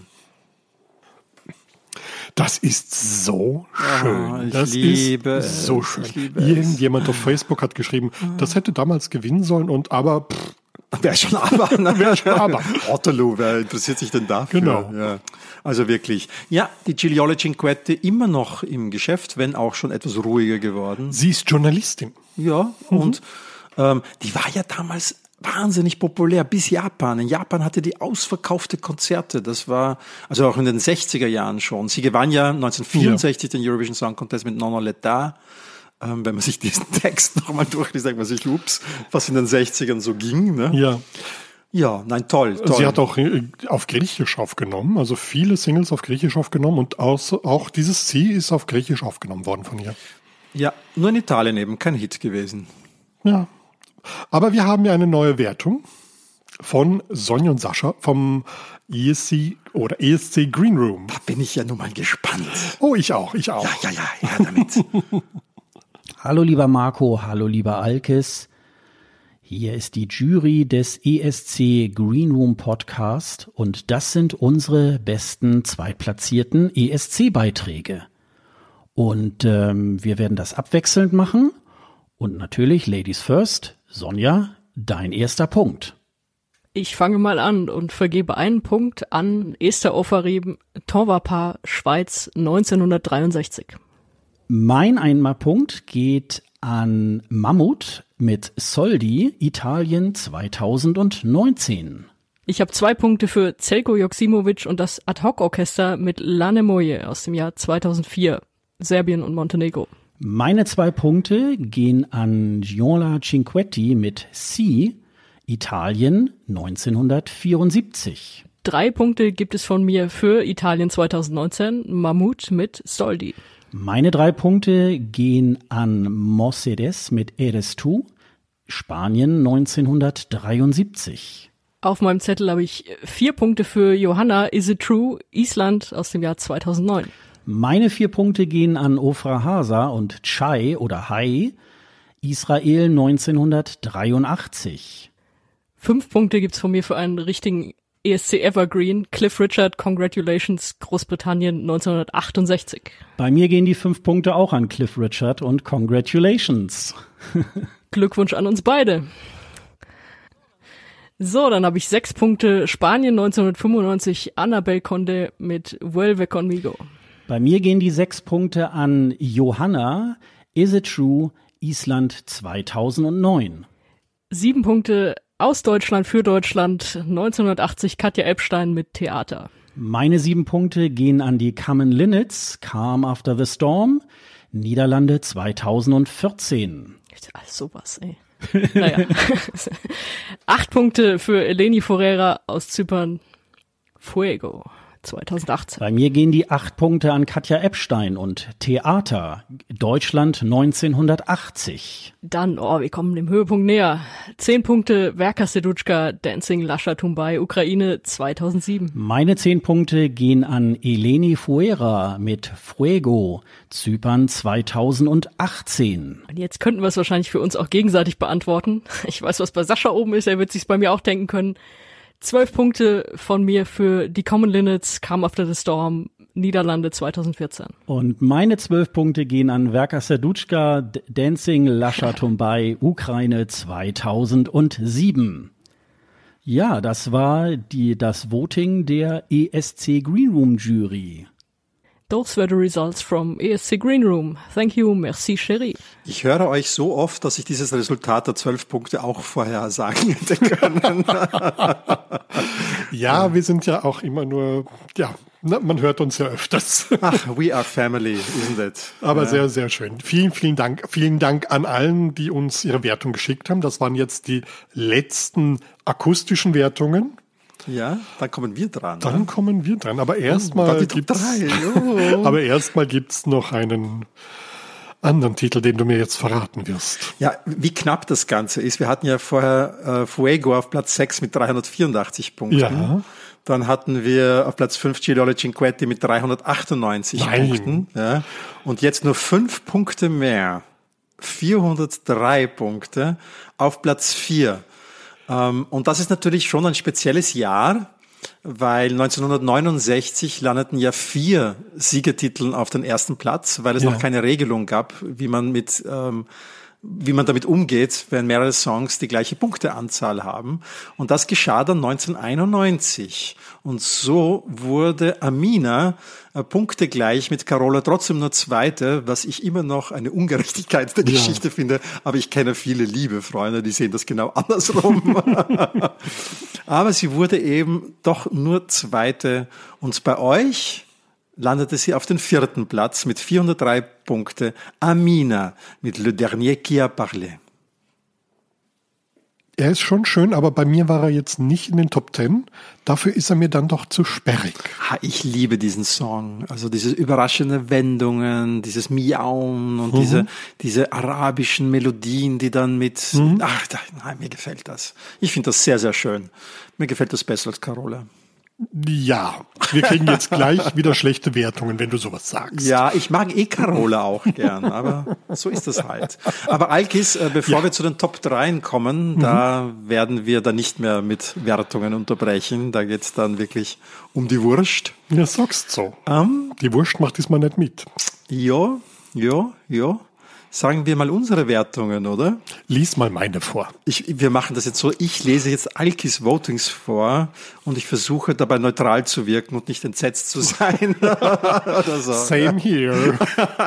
Das ist so schön. Oh, ich das liebe ist so es. schön. Ich liebe Irgendjemand es. auf Facebook hat geschrieben, das hätte damals gewinnen sollen und aber pff, wer schon aber, ne? wer schon aber. Otterloo, wer interessiert sich denn dafür? Genau. Ja. Also wirklich. Ja, die Gigliola Cinquetti immer noch im Geschäft, wenn auch schon etwas ruhiger geworden. Sie ist Journalistin. Ja, Mhm. und ähm, die war ja damals wahnsinnig populär bis Japan. In Japan hatte die ausverkaufte Konzerte. Das war, also auch in den sechziger Jahren schon. Sie gewann ja neunzehnhundertvierundsechzig ja. den Eurovision Song Contest mit Non l'État. Ähm, wenn man sich diesen Text nochmal durchliest, denkt man sich, ups, was in den sechzigern so ging. Ne? Ja. Ja, nein, toll, toll. Sie hat auch auf Griechisch aufgenommen, also viele Singles auf Griechisch aufgenommen und auch dieses Sie ist auf Griechisch aufgenommen worden von ihr. Ja, nur in Italien eben, kein Hit gewesen. Ja. Aber wir haben ja eine neue Wertung von Sonja und Sascha vom E S C oder E S C Green Room. Da bin ich ja nun mal gespannt. Oh, ich auch, ich auch. Ja, ja, ja, ja, damit. Hallo lieber Marco, hallo lieber Alkis. Hier ist die Jury des E S C Green Room Podcast und das sind unsere besten zweitplatzierten E S C-Beiträge. Und ähm, wir werden das abwechselnd machen. Und natürlich, Ladies first, Sonja, dein erster Punkt. Ich fange mal an und vergebe einen Punkt an Esther Ofarim, Tonvapar, Schweiz, neunzehnhundertdreiundsechzig. Mein Einmalpunkt geht an Mammut mit Soldi, Italien zweitausendneunzehn. Ich habe zwei Punkte für Zeljko Joksimovic und das Ad-Hoc-Orchester mit La Nemoje aus dem Jahr zweitausendvier, Serbien und Montenegro. Meine zwei Punkte gehen an Gigliola Cinquetti mit Si, Italien neunzehnhundertvierundsiebzig. Drei Punkte gibt es von mir für Italien zweitausendneunzehn, Mammut mit Soldi. Meine drei Punkte gehen an Mercedes mit Eres tú, Spanien neunzehnhundertdreiundsiebzig. Auf meinem Zettel habe ich vier Punkte für Johanna, Is It True, Island aus dem Jahr zweitausendneun. Meine vier Punkte gehen an Ofra Hasa und Chai oder Hai, Israel neunzehnhundertdreiundachtzig. Fünf Punkte gibt's von mir für einen richtigen E S C Evergreen, Cliff Richard, Congratulations, Großbritannien neunzehnhundertachtundsechzig. Bei mir gehen die fünf Punkte auch an Cliff Richard und Congratulations. Glückwunsch an uns beide. So, dann habe ich sechs Punkte Spanien neunzehnhundertfünfundneunzig, Annabel Conde mit Vuelve Conmigo. Bei mir gehen die sechs Punkte an Johanna, Is It True, Island zweitausendneun. Sieben Punkte aus Deutschland für Deutschland, neunzehnhundertachtzig Katja Epstein mit Theater. Meine sieben Punkte gehen an die Common Linnets, Calm After the Storm, Niederlande zweitausendvierzehn. Alles sowas, ey. Naja. Acht Punkte für Eleni Forera aus Zypern, Fuego. zweitausendachtzehn. Bei mir gehen die acht Punkte an Katja Epstein und Theater, Deutschland neunzehnhundertachtzig. Dann, oh, wir kommen dem Höhepunkt näher. Zehn Punkte Verka Serduchka, Dancing Lasha Tumbai, Ukraine zweitausendsieben. Meine zehn Punkte gehen an Eleni Fuera mit Fuego, Zypern zweitausendachtzehn. Und jetzt könnten wir es wahrscheinlich für uns auch gegenseitig beantworten. Ich weiß, was bei Sascha oben ist, er wird sich's bei mir auch denken können. Zwölf Punkte von mir für die Common Linnets, Calm After the Storm, Niederlande zweitausendvierzehn. Und meine zwölf Punkte gehen an Verka Serduchka, Dancing Lasha Tumbai, Ukraine zweitausendsieben. Ja, das war die, das Voting der E S C Green Room Jury. Those were the results from E S C Green Room. Thank you, merci chérie. Ich höre euch so oft, dass ich dieses Resultat der zwölf Punkte auch vorher sagen hätte können. Ja, wir sind ja auch immer nur, ja, man hört uns ja öfters. Ach, we are family, isn't it? Aber ja. sehr, sehr schön. Vielen, vielen Dank. Vielen Dank an allen, die uns ihre Wertung geschickt haben. Das waren jetzt die letzten akustischen Wertungen. Ja, dann kommen wir dran. Dann ne? kommen wir dran. Aber erstmal oh, gibt's, oh. aber erstmal gibt's noch einen anderen Titel, den du mir jetzt verraten wirst. Ja, wie knapp das Ganze ist. Wir hatten ja vorher äh, Fuego auf Platz sechs mit dreihundertvierundachtzig Punkten. Ja. Dann hatten wir auf Platz fünf Gigliola Cinquetti mit dreihundertachtundneunzig Nein. Punkten. Ja. Und jetzt nur fünf Punkte mehr. vierhundertdrei Punkte auf Platz vier. Und das ist natürlich schon ein spezielles Jahr, weil neunzehnhundertneunundsechzig landeten ja vier Siegertitel auf den ersten Platz, weil es ja. noch keine Regelung gab, wie man mit, ähm, wie man damit umgeht, wenn mehrere Songs die gleiche Punkteanzahl haben. Und das geschah dann neunzehnhunderteinundneunzig. Und so wurde Amina äh, punktegleich mit Carola, trotzdem nur Zweite, was ich immer noch eine Ungerechtigkeit der ja. Geschichte finde. Aber ich kenne viele liebe Freunde, die sehen das genau andersrum. Aber sie wurde eben doch nur Zweite. Und bei euch landete sie auf den vierten Platz mit vierhundertdrei Punkte. Amina mit Le Dernier qui a parlé. Er ist schon schön, aber bei mir war er jetzt nicht in den Top Ten. Dafür ist er mir dann doch zu sperrig. Ha, ich liebe diesen Song. Also diese überraschende Wendungen, dieses Miauen und mhm. diese, diese arabischen Melodien, die dann mit, mhm. ach, da, nein, mir gefällt das. Ich finde das sehr, sehr schön. Mir gefällt das besser als Carola. Ja, wir kriegen jetzt gleich wieder schlechte Wertungen, wenn du sowas sagst. Ja, ich mag eh Carola auch gern, aber so ist das halt. Aber Alkis, äh, bevor ja. wir zu den Top dreien kommen, mhm. da werden wir dann nicht mehr mit Wertungen unterbrechen. Da geht's dann wirklich um die Wurst. Ja, sagst so. Ähm, die Wurst macht diesmal nicht mit. Ja, ja, ja. Sagen wir mal unsere Wertungen, oder? Lies mal meine vor. Ich, wir machen das jetzt so, ich lese jetzt Alkis Votings vor und ich versuche dabei neutral zu wirken und nicht entsetzt zu sein. Oder so. Same here.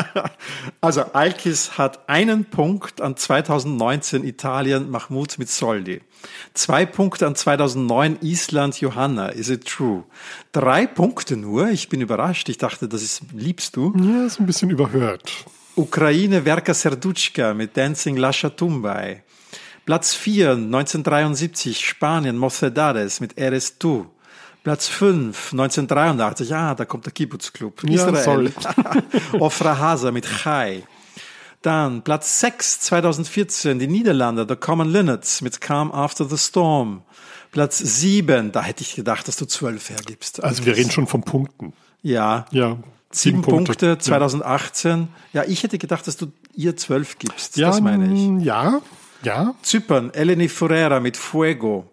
Also Alkis hat einen Punkt an zweitausendneunzehn Italien Mahmoud mit Soldi. Zwei Punkte an zweitausendneun Island Johanna, Is It True? Drei Punkte nur, ich bin überrascht, ich dachte, das ist, liebst du? Ja, ist ein bisschen überhört. Ukraine Verka Serduchka mit Dancing Lascia Tumbai. Platz vier, neunzehnhundertdreiundsiebzig, Spanien Mocedades mit Eres Tu. Platz fünf, neunzehnhundertdreiundachtzig, ah, da kommt der Kibbutz Club. Ja, Israel. Ofra Haza mit Chai. Dann Platz sechs, zweitausendvierzehn, die Niederlande, The Common Linnets mit Calm After the Storm. Platz sieben, da hätte ich gedacht, dass du zwölf hergibst. Also wir reden schon von Punkten. Ja. Ja. Sieben Punkte, Punkte zweitausendachtzehn. Ja. ja, ich hätte gedacht, dass du ihr zwölf gibst. Ja, das meine ich. Ja, ja. Zypern, Eleni Ferreira mit Fuego.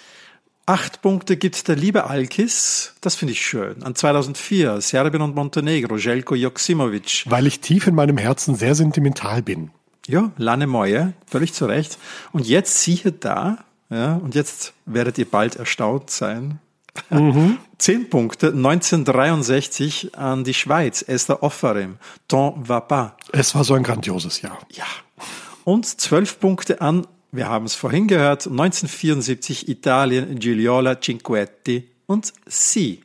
Acht Punkte gibt der liebe Alkis. Das finde ich schön. An zweitausendvier, Serbien und Montenegro, Željko Joksimovic. Weil ich tief in meinem Herzen sehr sentimental bin. Ja, Lane Moje, völlig zu Recht. Und jetzt siehe da, ja, und jetzt werdet ihr bald erstaunt sein. Mhm. Zehn Punkte, neunzehnhundertdreiundsechzig an die Schweiz, Esther Offarim, Ton va pas. Es war so ein grandioses Jahr. Ja. Und zwölf Punkte an, wir haben es vorhin gehört, neunzehnhundertvierundsiebzig Italien, Gigliola Cinquetti und Sie.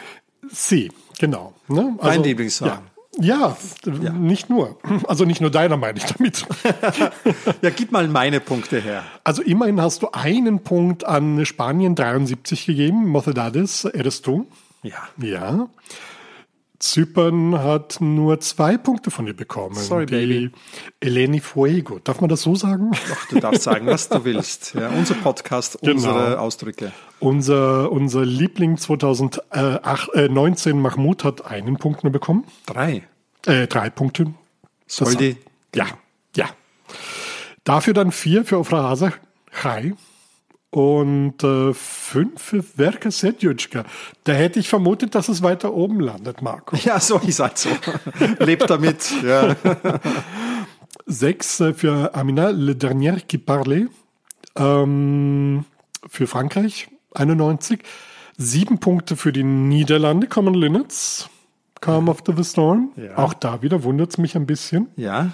Sie, genau. Ne? Also, mein Lieblingssong. Ja. Ja, ja, nicht nur. Also nicht nur deiner, meine ich damit. Ja, gib mal meine Punkte her. Also immerhin hast du einen Punkt an Spanien dreiundsiebzig gegeben, Mocedades, Eres Tu. Ja. Ja. Zypern hat nur zwei Punkte von dir bekommen. Sorry, die Baby. Eleni Fuego. Darf man das so sagen? Doch, du darfst sagen, was du willst. Ja, unser Podcast, genau. Unsere Ausdrücke. Unser, unser Liebling zweitausendneunzehn Mahmoud hat einen Punkt nur bekommen. Drei. Äh, drei Punkte. Soldi. Ja, ja. Dafür dann vier für Ofra Haza. Chai. Und äh, fünf für Verka Serduchka. Da hätte ich vermutet, dass es weiter oben landet, Marco. Ja, so ist halt so. Lebt damit. Ja. Sechs äh, für Amina, Le Dernier qui parle. Ähm, für Frankreich, einundneunzig. Sieben Punkte für die Niederlande, Common Linnets. Calm After the Storm. Ja. Auch da wieder wundert es mich ein bisschen. Ja.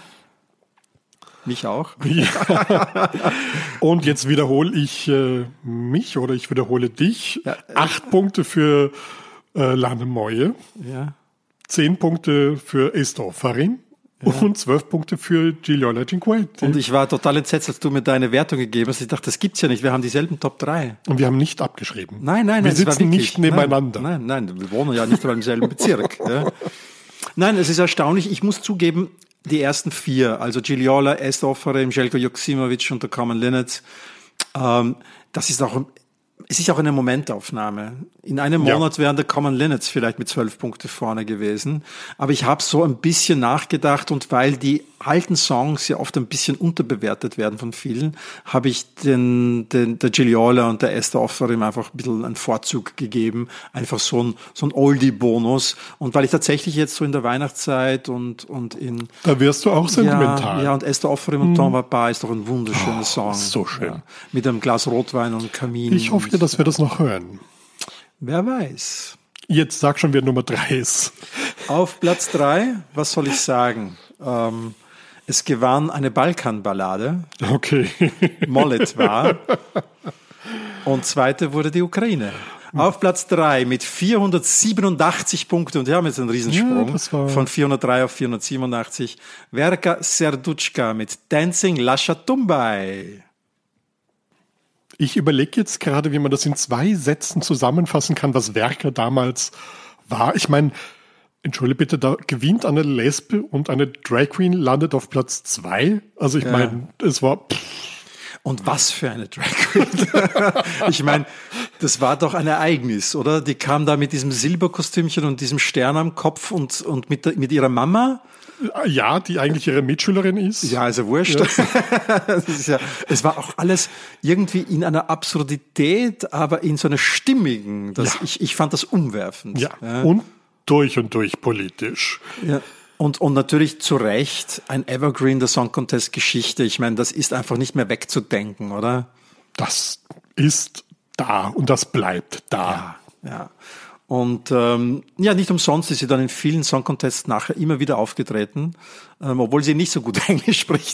Mich auch. Ja. Und jetzt wiederhole ich äh, mich oder ich wiederhole dich. Ja. Acht Punkte für äh, Lane Moye. Ja. Zehn Punkte für Esther Farin. Ja. Und zwölf Punkte für Gigliola Cinquetti. Und ich war total entsetzt, als du mir deine Wertung gegeben hast. Ich dachte, das gibt's ja nicht. Wir haben dieselben Top drei. Und wir haben nicht abgeschrieben. Nein, nein, nein. Wir es war sitzen wirklich, nicht nebeneinander. Nein, nein, nein, wir wohnen ja nicht im selben Bezirk. Ja. Nein, es ist erstaunlich. Ich muss zugeben, die ersten vier, also Gigliola, Esther Farin, Željko Joksimović und der Common Linnet, ähm, das ist auch, es ist auch eine Momentaufnahme. In einem Monat ja. wären der Common Linnets vielleicht mit zwölf Punkte vorne gewesen. Aber ich habe so ein bisschen nachgedacht und weil die alten Songs ja oft ein bisschen unterbewertet werden von vielen, habe ich den, den der Gigliola und der Esther Farin einfach ein bisschen einen Vorzug gegeben. Einfach so ein, so ein Oldie-Bonus. Und weil ich tatsächlich jetzt so in der Weihnachtszeit und, und in... Da wirst du auch sentimental. Ja, ja und Esther Farin und Tom Papa ist doch ein wunderschöner oh, Song. So schön. Ja, mit einem Glas Rotwein und Kamin. Ich hoffe ja, dass wir das noch hören. Wer weiß. Jetzt sag schon, wer Nummer drei ist. Auf Platz drei, was soll ich sagen? Ähm, es gewann eine Balkanballade. Okay. Molitva. Und zweite wurde die Ukraine. Auf Platz drei mit vierhundertsiebenundachtzig Punkten, und wir haben jetzt einen Riesensprung ja, von vierhundertdrei auf vierhundertsiebenundachtzig. Verka Serduchka mit Dancing Lascia Tumbai. Ich überlege jetzt gerade, wie man das in zwei Sätzen zusammenfassen kann, was Verka damals war. Ich meine, entschuldige bitte, da gewinnt eine Lesbe und eine Drag Queen landet auf Platz zwei. Also ich ja. meine, es war... Pff. Und was für eine Drag Queen. Ich meine, das war doch ein Ereignis, oder? Die kam da mit diesem Silberkostümchen und diesem Stern am Kopf und, und mit, der, mit ihrer Mama. Ja, die eigentlich ihre Mitschülerin ist. Ja, also wurscht. Ja. Das ist ja, es war auch alles irgendwie in einer Absurdität, aber in so einer stimmigen. Das, ja. ich, ich fand das umwerfend. Ja. ja, und durch und durch politisch. Ja. Und, und natürlich zu Recht ein Evergreen der Song Contest Geschichte. Ich meine, das ist einfach nicht mehr wegzudenken, oder? Das ist da und das bleibt da. Ja, ja. Und ähm, ja, nicht umsonst ist sie dann in vielen Song Contests nachher immer wieder aufgetreten, ähm, obwohl sie nicht so gut Englisch spricht.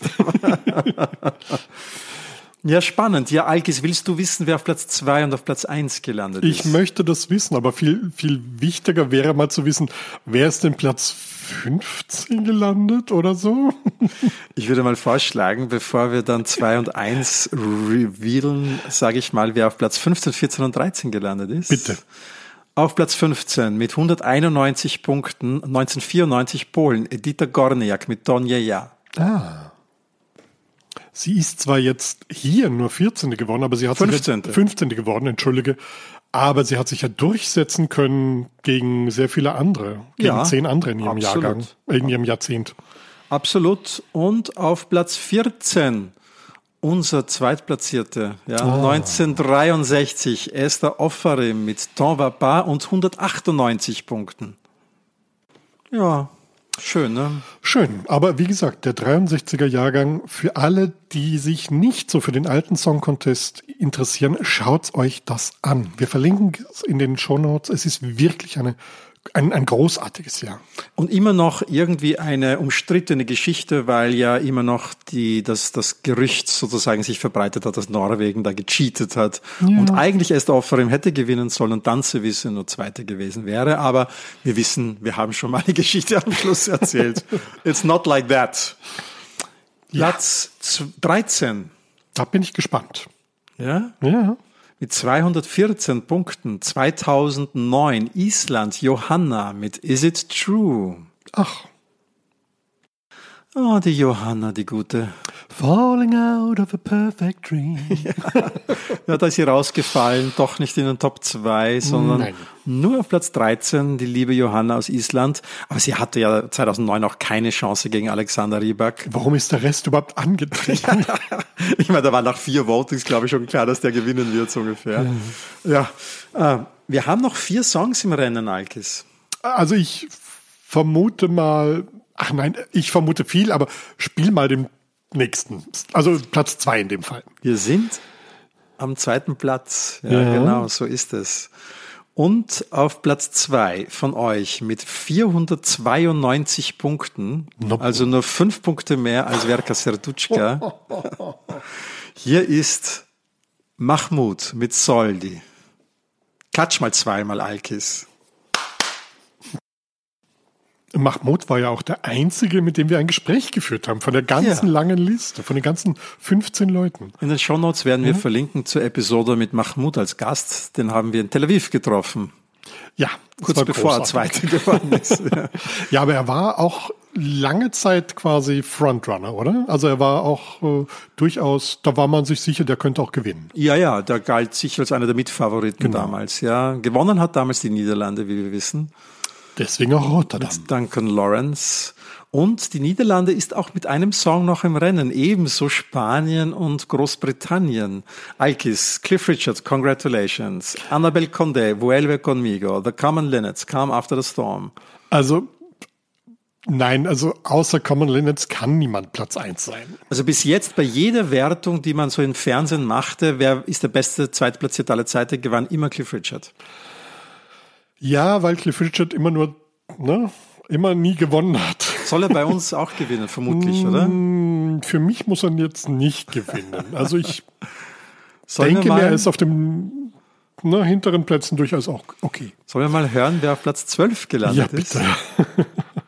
Ja, spannend. Ja, Alkis, willst du wissen, wer auf Platz zwei und auf Platz eins gelandet ist? Ich möchte das wissen, aber viel, viel wichtiger wäre mal zu wissen, wer ist denn Platz fünfzehn gelandet oder so? Ich würde mal vorschlagen, bevor wir dann zwei und eins revealen, sage ich mal, wer auf Platz fünfzehn, vierzehn und dreizehn gelandet ist. Bitte. Auf Platz fünfzehn mit hunderteinundneunzig Punkten, neunzehnhundertvierundneunzig Polen, Edita Gorniak mit Donja Ja. Ah. Sie ist zwar jetzt hier nur vierzehnte geworden, aber sie hat fünfzehnte. sich ja fünfzehnte geworden, entschuldige. Aber sie hat sich ja durchsetzen können gegen sehr viele andere, gegen ja, zehn andere in ihrem absolut. Jahrgang, in ihrem Jahrzehnt. Absolut. Und auf Platz vierzehn unser Zweitplatzierte, ja, oh. neunzehnhundertdreiundsechzig, Esther Farin mit Ton va pas und hundertachtundneunzig Punkten. Ja. Schön, ne? Schön, aber wie gesagt, der dreiundsechziger Jahrgang, für alle, die sich nicht so für den alten Song Contest interessieren, schaut euch das an. Wir verlinken es in den Shownotes. Es ist wirklich eine, ein, ein großartiges Jahr. Und immer noch irgendwie eine umstrittene Geschichte, weil ja immer noch die, das, das Gerücht sozusagen sich verbreitet hat, dass Norwegen da gecheatet hat. Ja. Und eigentlich erst Farin hätte gewinnen sollen und dann Sevisse nur Zweite gewesen wäre. Aber wir wissen, wir haben schon mal die Geschichte am Schluss erzählt. It's not like that. Ja. Platz dreizehn. Da bin ich gespannt. Ja? Ja. Mit zweihundertvierzehn Punkten, zweitausendneun, Island, Johanna mit Is It True? Ach. Oh, die Johanna, die gute. Falling out of a perfect dream. Ja, ja, da ist sie rausgefallen, doch nicht in den Top zwei, sondern Nein. nur auf Platz dreizehn, die liebe Johanna aus Island. Aber sie hatte ja zweitausendneun auch keine Chance gegen Alexander Rybak. Warum ist der Rest überhaupt angetreten? Ich meine, da waren nach vier Votings, glaube ich, schon klar, dass der gewinnen wird, so ungefähr. Ja, ja. Äh, wir haben noch vier Songs im Rennen, Alkis. Also ich vermute mal, ach nein, ich vermute viel, aber spiel mal den nächsten. Also Platz zwei in dem Fall. Wir sind am zweiten Platz. Ja, ja, genau, so ist es. Und auf Platz zwei von euch mit vierhundertzweiundneunzig Punkten, nope. also nur fünf Punkte mehr als Verka Serduchka. Hier ist Mahmoud mit Soldi. Klatsch mal zweimal, Alkis. Mahmoud war ja auch der Einzige, mit dem wir ein Gespräch geführt haben, von der ganzen ja. langen Liste, von den ganzen fünfzehn Leuten. In den Shownotes werden mhm. wir verlinken zur Episode mit Mahmoud als Gast. Den haben wir in Tel Aviv getroffen. Ja, kurz bevor er Zweiter geworden ist. ja. ja, aber er war auch lange Zeit quasi Frontrunner, oder? Also er war auch äh, durchaus, da war man sich sicher, der könnte auch gewinnen. Ja, ja, der galt sicher als einer der Mitfavoriten genau. damals. Ja, gewonnen hat damals die Niederlande, wie wir wissen. Deswegen auch Rotterdam. Mit Duncan Lawrence. Und die Niederlande ist auch mit einem Song noch im Rennen. Ebenso Spanien und Großbritannien. Alkis, Cliff Richard, Congratulations. Annabel Condé, Vuelve Conmigo. The Common Linnets, Calm After the Storm. Also, nein, also außer Common Linnets kann niemand Platz eins sein. Also bis jetzt bei jeder Wertung, die man so im Fernsehen machte, wer ist der beste Zweitplatzierte aller Zeiten, gewann immer Cliff Richard. Ja, weil Cliff Richard immer nur, ne, immer nie gewonnen hat. Soll er bei uns auch gewinnen, vermutlich, oder? Für mich muss er jetzt nicht gewinnen. Also ich Sollen denke mal, mir, er ist auf dem ne, hinteren Plätzen durchaus auch okay. Sollen wir mal hören, wer auf Platz zwölf gelandet ja, ist? Bitte.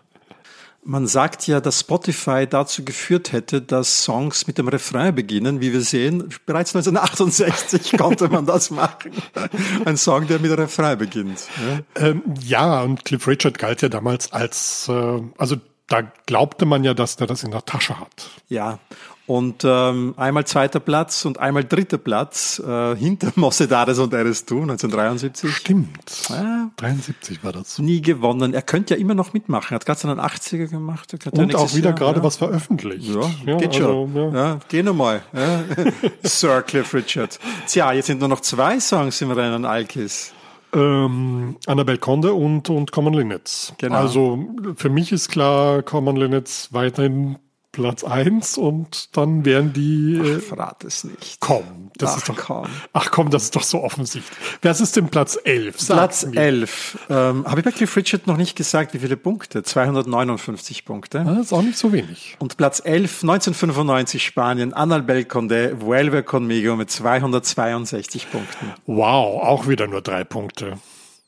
Man sagt ja, dass Spotify dazu geführt hätte, dass Songs mit dem Refrain beginnen. Wie wir sehen, bereits neunzehnhundertachtundsechzig konnte man das machen. Ein Song, der mit dem Refrain beginnt. Ja, ähm, ja und Cliff Richard galt ja damals als, äh, also da glaubte man ja, dass der das in der Tasche hat. Ja, und ähm, einmal zweiter Platz und einmal dritter Platz äh, hinter Mocedades und R S zwei neunzehnhundertdreiundsiebzig. Stimmt, ja, dreiundsiebzig war das. Nie gewonnen. Er könnte ja immer noch mitmachen. Er hat gerade seinen achtziger gemacht. Und auch wieder Jahr, gerade ja. was veröffentlicht. Ja, ja geht also, schon. Ja. Ja, geh nochmal. Ja. Sir Cliff Richard. Tja, jetzt sind nur noch zwei Songs im Rennen, Alkis. Ähm, Annabel Conde und, und Common Linnets. Genau. Also für mich ist klar, Common Linnets weiterhin Platz eins und dann wären die... Äh, ach, verrat es nicht. Komm, das ach, ist doch... Komm. Ach komm, das ist doch so offensichtlich. Was ist denn Platz elf? Platz elf. Ähm, habe ich bei Cliff Richard noch nicht gesagt, wie viele Punkte? zweihundertneunundfünfzig Punkte. Das ist auch nicht so wenig. Und Platz elf, neunzehnhundertfünfundneunzig Spanien, Annabel Condé, Vuelve Conmigo mit zweihundertzweiundsechzig Punkten. Wow, auch wieder nur drei Punkte.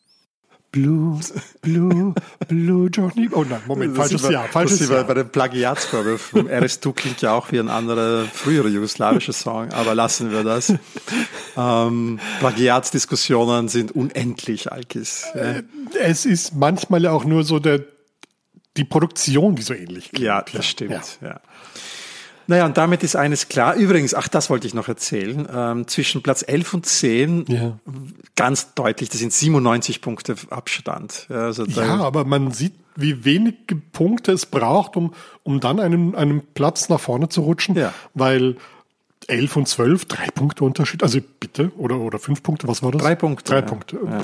Blue, Blue, Blue Johnny. Oh nein, Moment, das falsches war, Jahr. Falsches das Jahr. Bei dem Plagiatsvorwurf vom R S zwei klingt ja auch wie ein anderer früherer jugoslawischer Song, aber lassen wir das. ähm, Plagiatsdiskussionen sind unendlich, Alkis. Ja. Es ist manchmal ja auch nur so der, die Produktion, die so ähnlich klingt. Ja, das stimmt, ja. ja. Naja, und damit ist eines klar. Übrigens, ach, das wollte ich noch erzählen. Ähm, zwischen Platz elf und zehn, ja. ganz deutlich, das sind siebenundneunzig Punkte Abstand. Ja, also da ja, aber man sieht, wie wenige Punkte es braucht, um, um dann einen, einen Platz nach vorne zu rutschen. Ja. Weil elf und zwölf, drei Punkte Unterschied. Also bitte, oder, oder fünf Punkte, was war das? Drei Punkte. Drei ja. Punkte. Ja.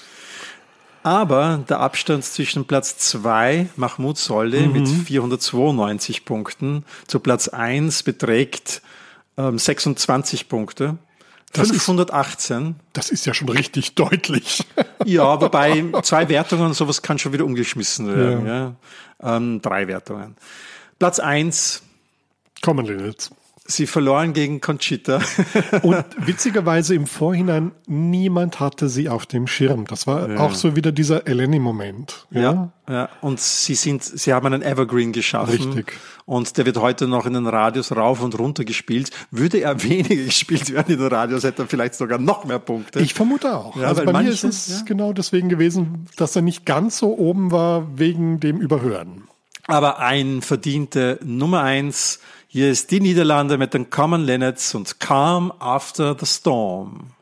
Aber der Abstand zwischen Platz zwei, Mahmoud Soldi, mhm. mit vierhundertzweiundneunzig Punkten, zu Platz eins beträgt ähm, sechsundzwanzig Punkte. Das fünfhundertachtzehn. Ist, das ist ja schon richtig deutlich. Ja, wobei zwei Wertungen, sowas kann schon wieder umgeschmissen werden. Ja. Ja. Ähm, drei Wertungen. Platz eins. Common Linnets. Sie verloren gegen Conchita. Und witzigerweise im Vorhinein, niemand hatte sie auf dem Schirm. Das war ja. auch so wieder dieser Eleni-Moment. Ja? ja, ja. Und sie sind, sie haben einen Evergreen geschaffen. Richtig. Und der wird heute noch in den Radios rauf und runter gespielt. Würde er weniger gespielt werden in den Radios, hätte er vielleicht sogar noch mehr Punkte. Ich vermute auch. Ja, also bei manche, mir ist es ja. genau deswegen gewesen, dass er nicht ganz so oben war wegen dem Überhören. Aber ein verdiente Nummer eins. Hier ist die Niederlande mit den Common Linnets und Calm After the Storm.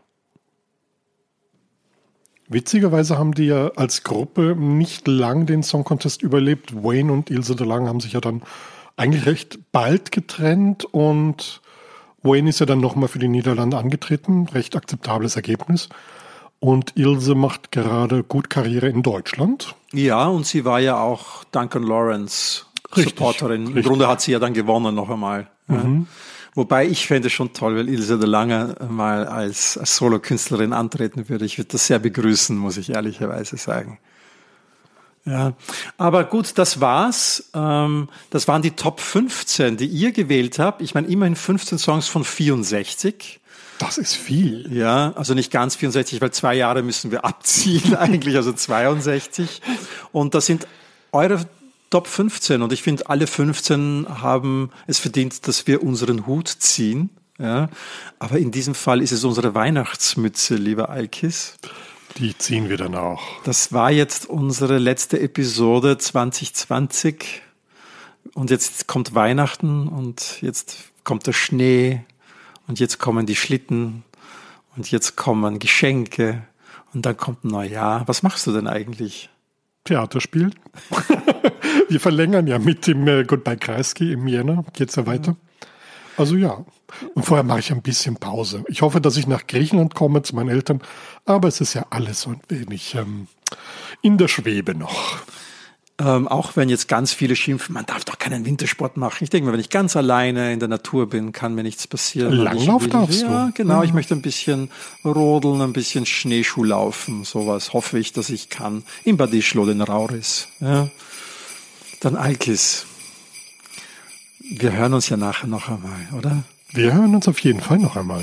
Witzigerweise haben die ja als Gruppe nicht lang den Song Contest überlebt. Wayne und Ilse de Lange haben sich ja dann eigentlich recht bald getrennt und Wayne ist ja dann nochmal für die Niederlande angetreten. Recht akzeptables Ergebnis. Und Ilse macht gerade gut Karriere in Deutschland. Ja, und sie war ja auch Duncan Lawrence Richtig, Supporterin. Im richtig. Grunde hat sie ja dann gewonnen noch einmal. Mhm. Wobei ich fände es schon toll, wenn Ilse de Lange mal als, als Solokünstlerin antreten würde. Ich würde das sehr begrüßen, muss ich ehrlicherweise sagen. Ja, aber gut, das war's. Ähm, das waren die Top fünfzehn, die ihr gewählt habt. Ich meine, immerhin fünfzehn Songs von vierundsechzig. Das ist viel. Ja, also nicht ganz vierundsechzig, weil zwei Jahre müssen wir abziehen eigentlich, also zweiundsechzig. Und das sind eure Top fünfzehn und ich finde, alle fünfzehn haben es verdient, dass wir unseren Hut ziehen. Ja, aber in diesem Fall ist es unsere Weihnachtsmütze, lieber Alkis. Die ziehen wir dann auch. Das war jetzt unsere letzte Episode zwanzig zwanzig und jetzt kommt Weihnachten und jetzt kommt der Schnee und jetzt kommen die Schlitten und jetzt kommen Geschenke und dann kommt ein Neujahr. Was machst du denn eigentlich? Theater spielen. Wir verlängern ja mit dem äh, Goodbye Kreisky im Jänner. Geht's ja weiter. Also ja. Und vorher mache ich ein bisschen Pause. Ich hoffe, dass ich nach Griechenland komme zu meinen Eltern. Aber es ist ja alles so ein wenig ähm, in der Schwebe noch. Ähm, auch wenn jetzt ganz viele schimpfen, man darf doch keinen Wintersport machen. Ich denke mir, wenn ich ganz alleine in der Natur bin, kann mir nichts passieren. Langlauf will, darfst ja, du. Genau, ja. Ich möchte ein bisschen rodeln, ein bisschen Schneeschuh laufen. Sowas hoffe ich, dass ich kann. In Badischlo, den Rauris. Ja. Dann Alkis. Wir hören uns ja nachher noch einmal, oder? Wir hören uns auf jeden Fall noch einmal.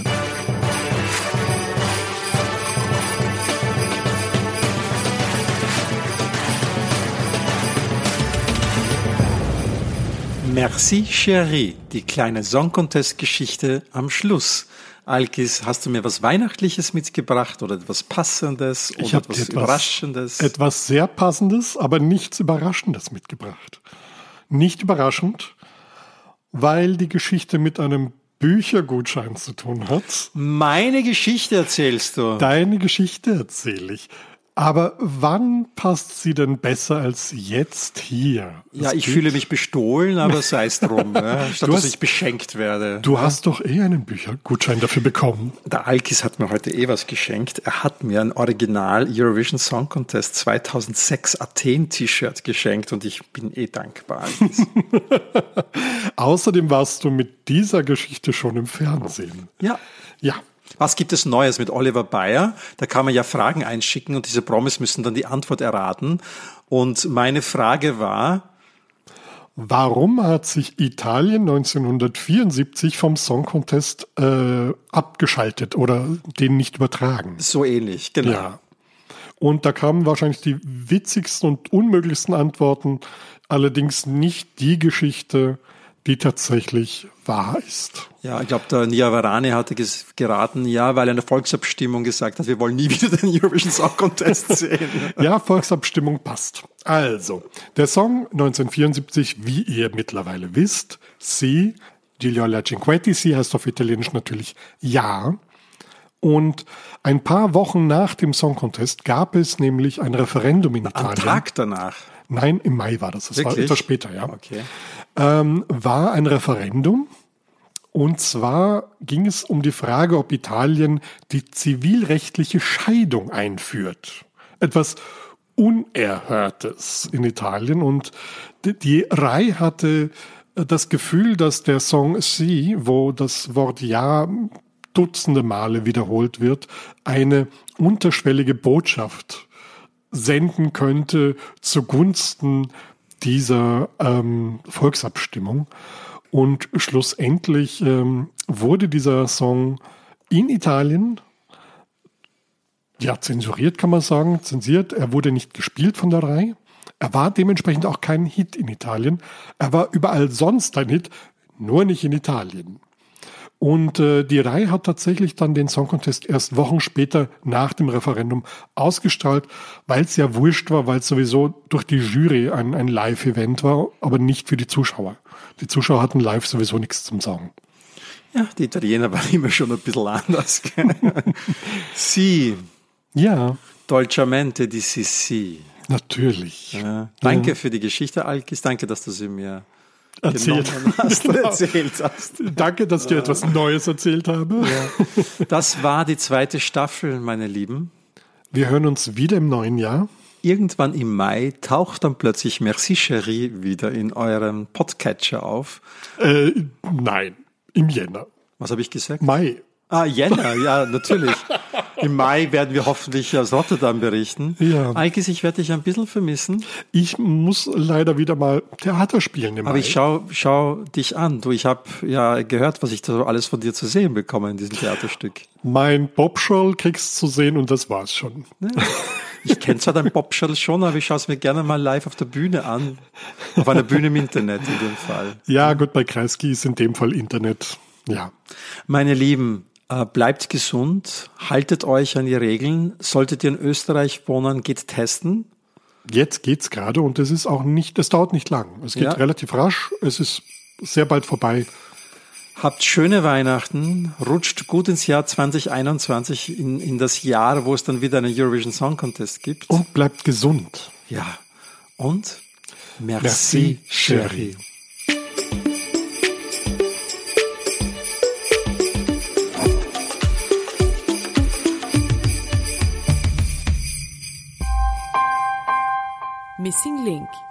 Merci, Chérie, die kleine Song Contest Geschichte am Schluss. Alkis, hast du mir was Weihnachtliches mitgebracht oder etwas Passendes oder ich habe etwas, etwas Überraschendes? Etwas sehr Passendes, aber nichts Überraschendes mitgebracht. Nicht überraschend, weil die Geschichte mit einem Büchergutschein zu tun hat. Meine Geschichte erzählst du. Deine Geschichte erzähle ich. Aber wann passt sie denn besser als jetzt hier? Ja, es ich geht. fühle mich bestohlen, aber sei es drum, ja, statt Du dass hast- ich beschenkt werde. Du hast doch eh einen Büchergutschein dafür bekommen. Der Alkis hat mir heute eh was geschenkt. Er hat mir ein Original Eurovision Song Contest zweitausendsechs Athen T-Shirt geschenkt und ich bin eh dankbar. Alkis. Außerdem warst du mit dieser Geschichte schon im Fernsehen. Ja. Ja. Was gibt es Neues mit Oliver Bayer? Da kann man ja Fragen einschicken und diese Promis müssen dann die Antwort erraten. Und meine Frage war, Warum hat sich Italien neunzehnhundertvierundsiebzig vom Song Contest äh, abgeschaltet oder den nicht übertragen? so ähnlich, genau. Ja. Und da kamen wahrscheinlich die witzigsten und unmöglichsten Antworten, allerdings nicht die Geschichte, die tatsächlich wahr ist. Ja, ich glaube, der Nia Varane hatte ges- geraten, ja, weil er in der Volksabstimmung gesagt hat, wir wollen nie wieder den Eurovision Song Contest sehen. Ja, Volksabstimmung passt. Also, der Song neunzehnhundertvierundsiebzig, wie ihr mittlerweile wisst, Si, Gigliola Cinquetti, Si heißt auf Italienisch natürlich Ja. Und ein paar Wochen nach dem Song Contest gab es nämlich ein Referendum in Am Italien. Tag danach. Nein, im Mai war das. Das war Wirklich? etwas später, ja. Okay. Ähm, war ein Referendum. Und zwar ging es um die Frage, ob Italien die zivilrechtliche Scheidung einführt. Etwas Unerhörtes in Italien. Und die, die Rai hatte das Gefühl, dass der Song Si, wo das Wort Ja dutzende Male wiederholt wird, eine unterschwellige Botschaft senden könnte zugunsten dieser ähm, Volksabstimmung. Und schlussendlich ähm, wurde dieser Song in Italien, ja, zensuriert kann man sagen, zensiert. Er wurde nicht gespielt von der Rai. Er war dementsprechend auch kein Hit in Italien. Er war überall sonst ein Hit, nur nicht in Italien. Und äh, die Rai hat tatsächlich dann den Song Contest erst Wochen später nach dem Referendum ausgestrahlt, weil es ja wurscht war, weil es sowieso durch die Jury ein, ein Live-Event war, aber nicht für die Zuschauer. Die Zuschauer hatten live sowieso nichts zum Sagen. Ja, die Italiener waren immer schon ein bisschen anders. Si. Ja. Dolcemente di Sissi. Natürlich. Ja. Danke Ja. für die Geschichte, Alkis. Danke, dass du sie mir Erzählt. genommen hast, Genau. erzählt hast. Danke, dass ich dir etwas Neues erzählt habe. Ja. Das war die zweite Staffel, meine Lieben. Wir hören uns wieder im neuen Jahr. Irgendwann im Mai taucht dann plötzlich Merci Chérie wieder in eurem Podcatcher auf. Äh, nein. Im Jänner. Was habe ich gesagt? Mai. Ah, Jänner, ja, natürlich. Im Mai werden wir hoffentlich aus Rotterdam berichten. Ja. Alkis, ich werde dich ein bisschen vermissen. Ich muss leider wieder mal Theater spielen im Aber Mai. ich schau, schau dich an. Du, ich habe ja gehört, was ich da alles von dir zu sehen bekomme in diesem Theaterstück. Mein Bobschall kriegst du zu sehen und das war's schon. Ja. Ich kenne zwar dein Bobschall schon, aber ich schaue es mir gerne mal live auf der Bühne an. Auf einer Bühne im Internet in dem Fall. Ja, gut, bei Kreisky ist in dem Fall Internet. Ja. Meine Lieben, bleibt gesund, haltet euch an die Regeln. Solltet ihr in Österreich wohnen, geht testen. Jetzt geht's gerade und es ist auch nicht, es dauert nicht lang. Es geht Ja. relativ rasch, es ist sehr bald vorbei. Habt schöne Weihnachten, rutscht gut ins Jahr zwanzig einundzwanzig, in, in das Jahr, wo es dann wieder einen Eurovision Song Contest gibt. Und bleibt gesund. Ja, und merci, Merci, chérie. Missing Link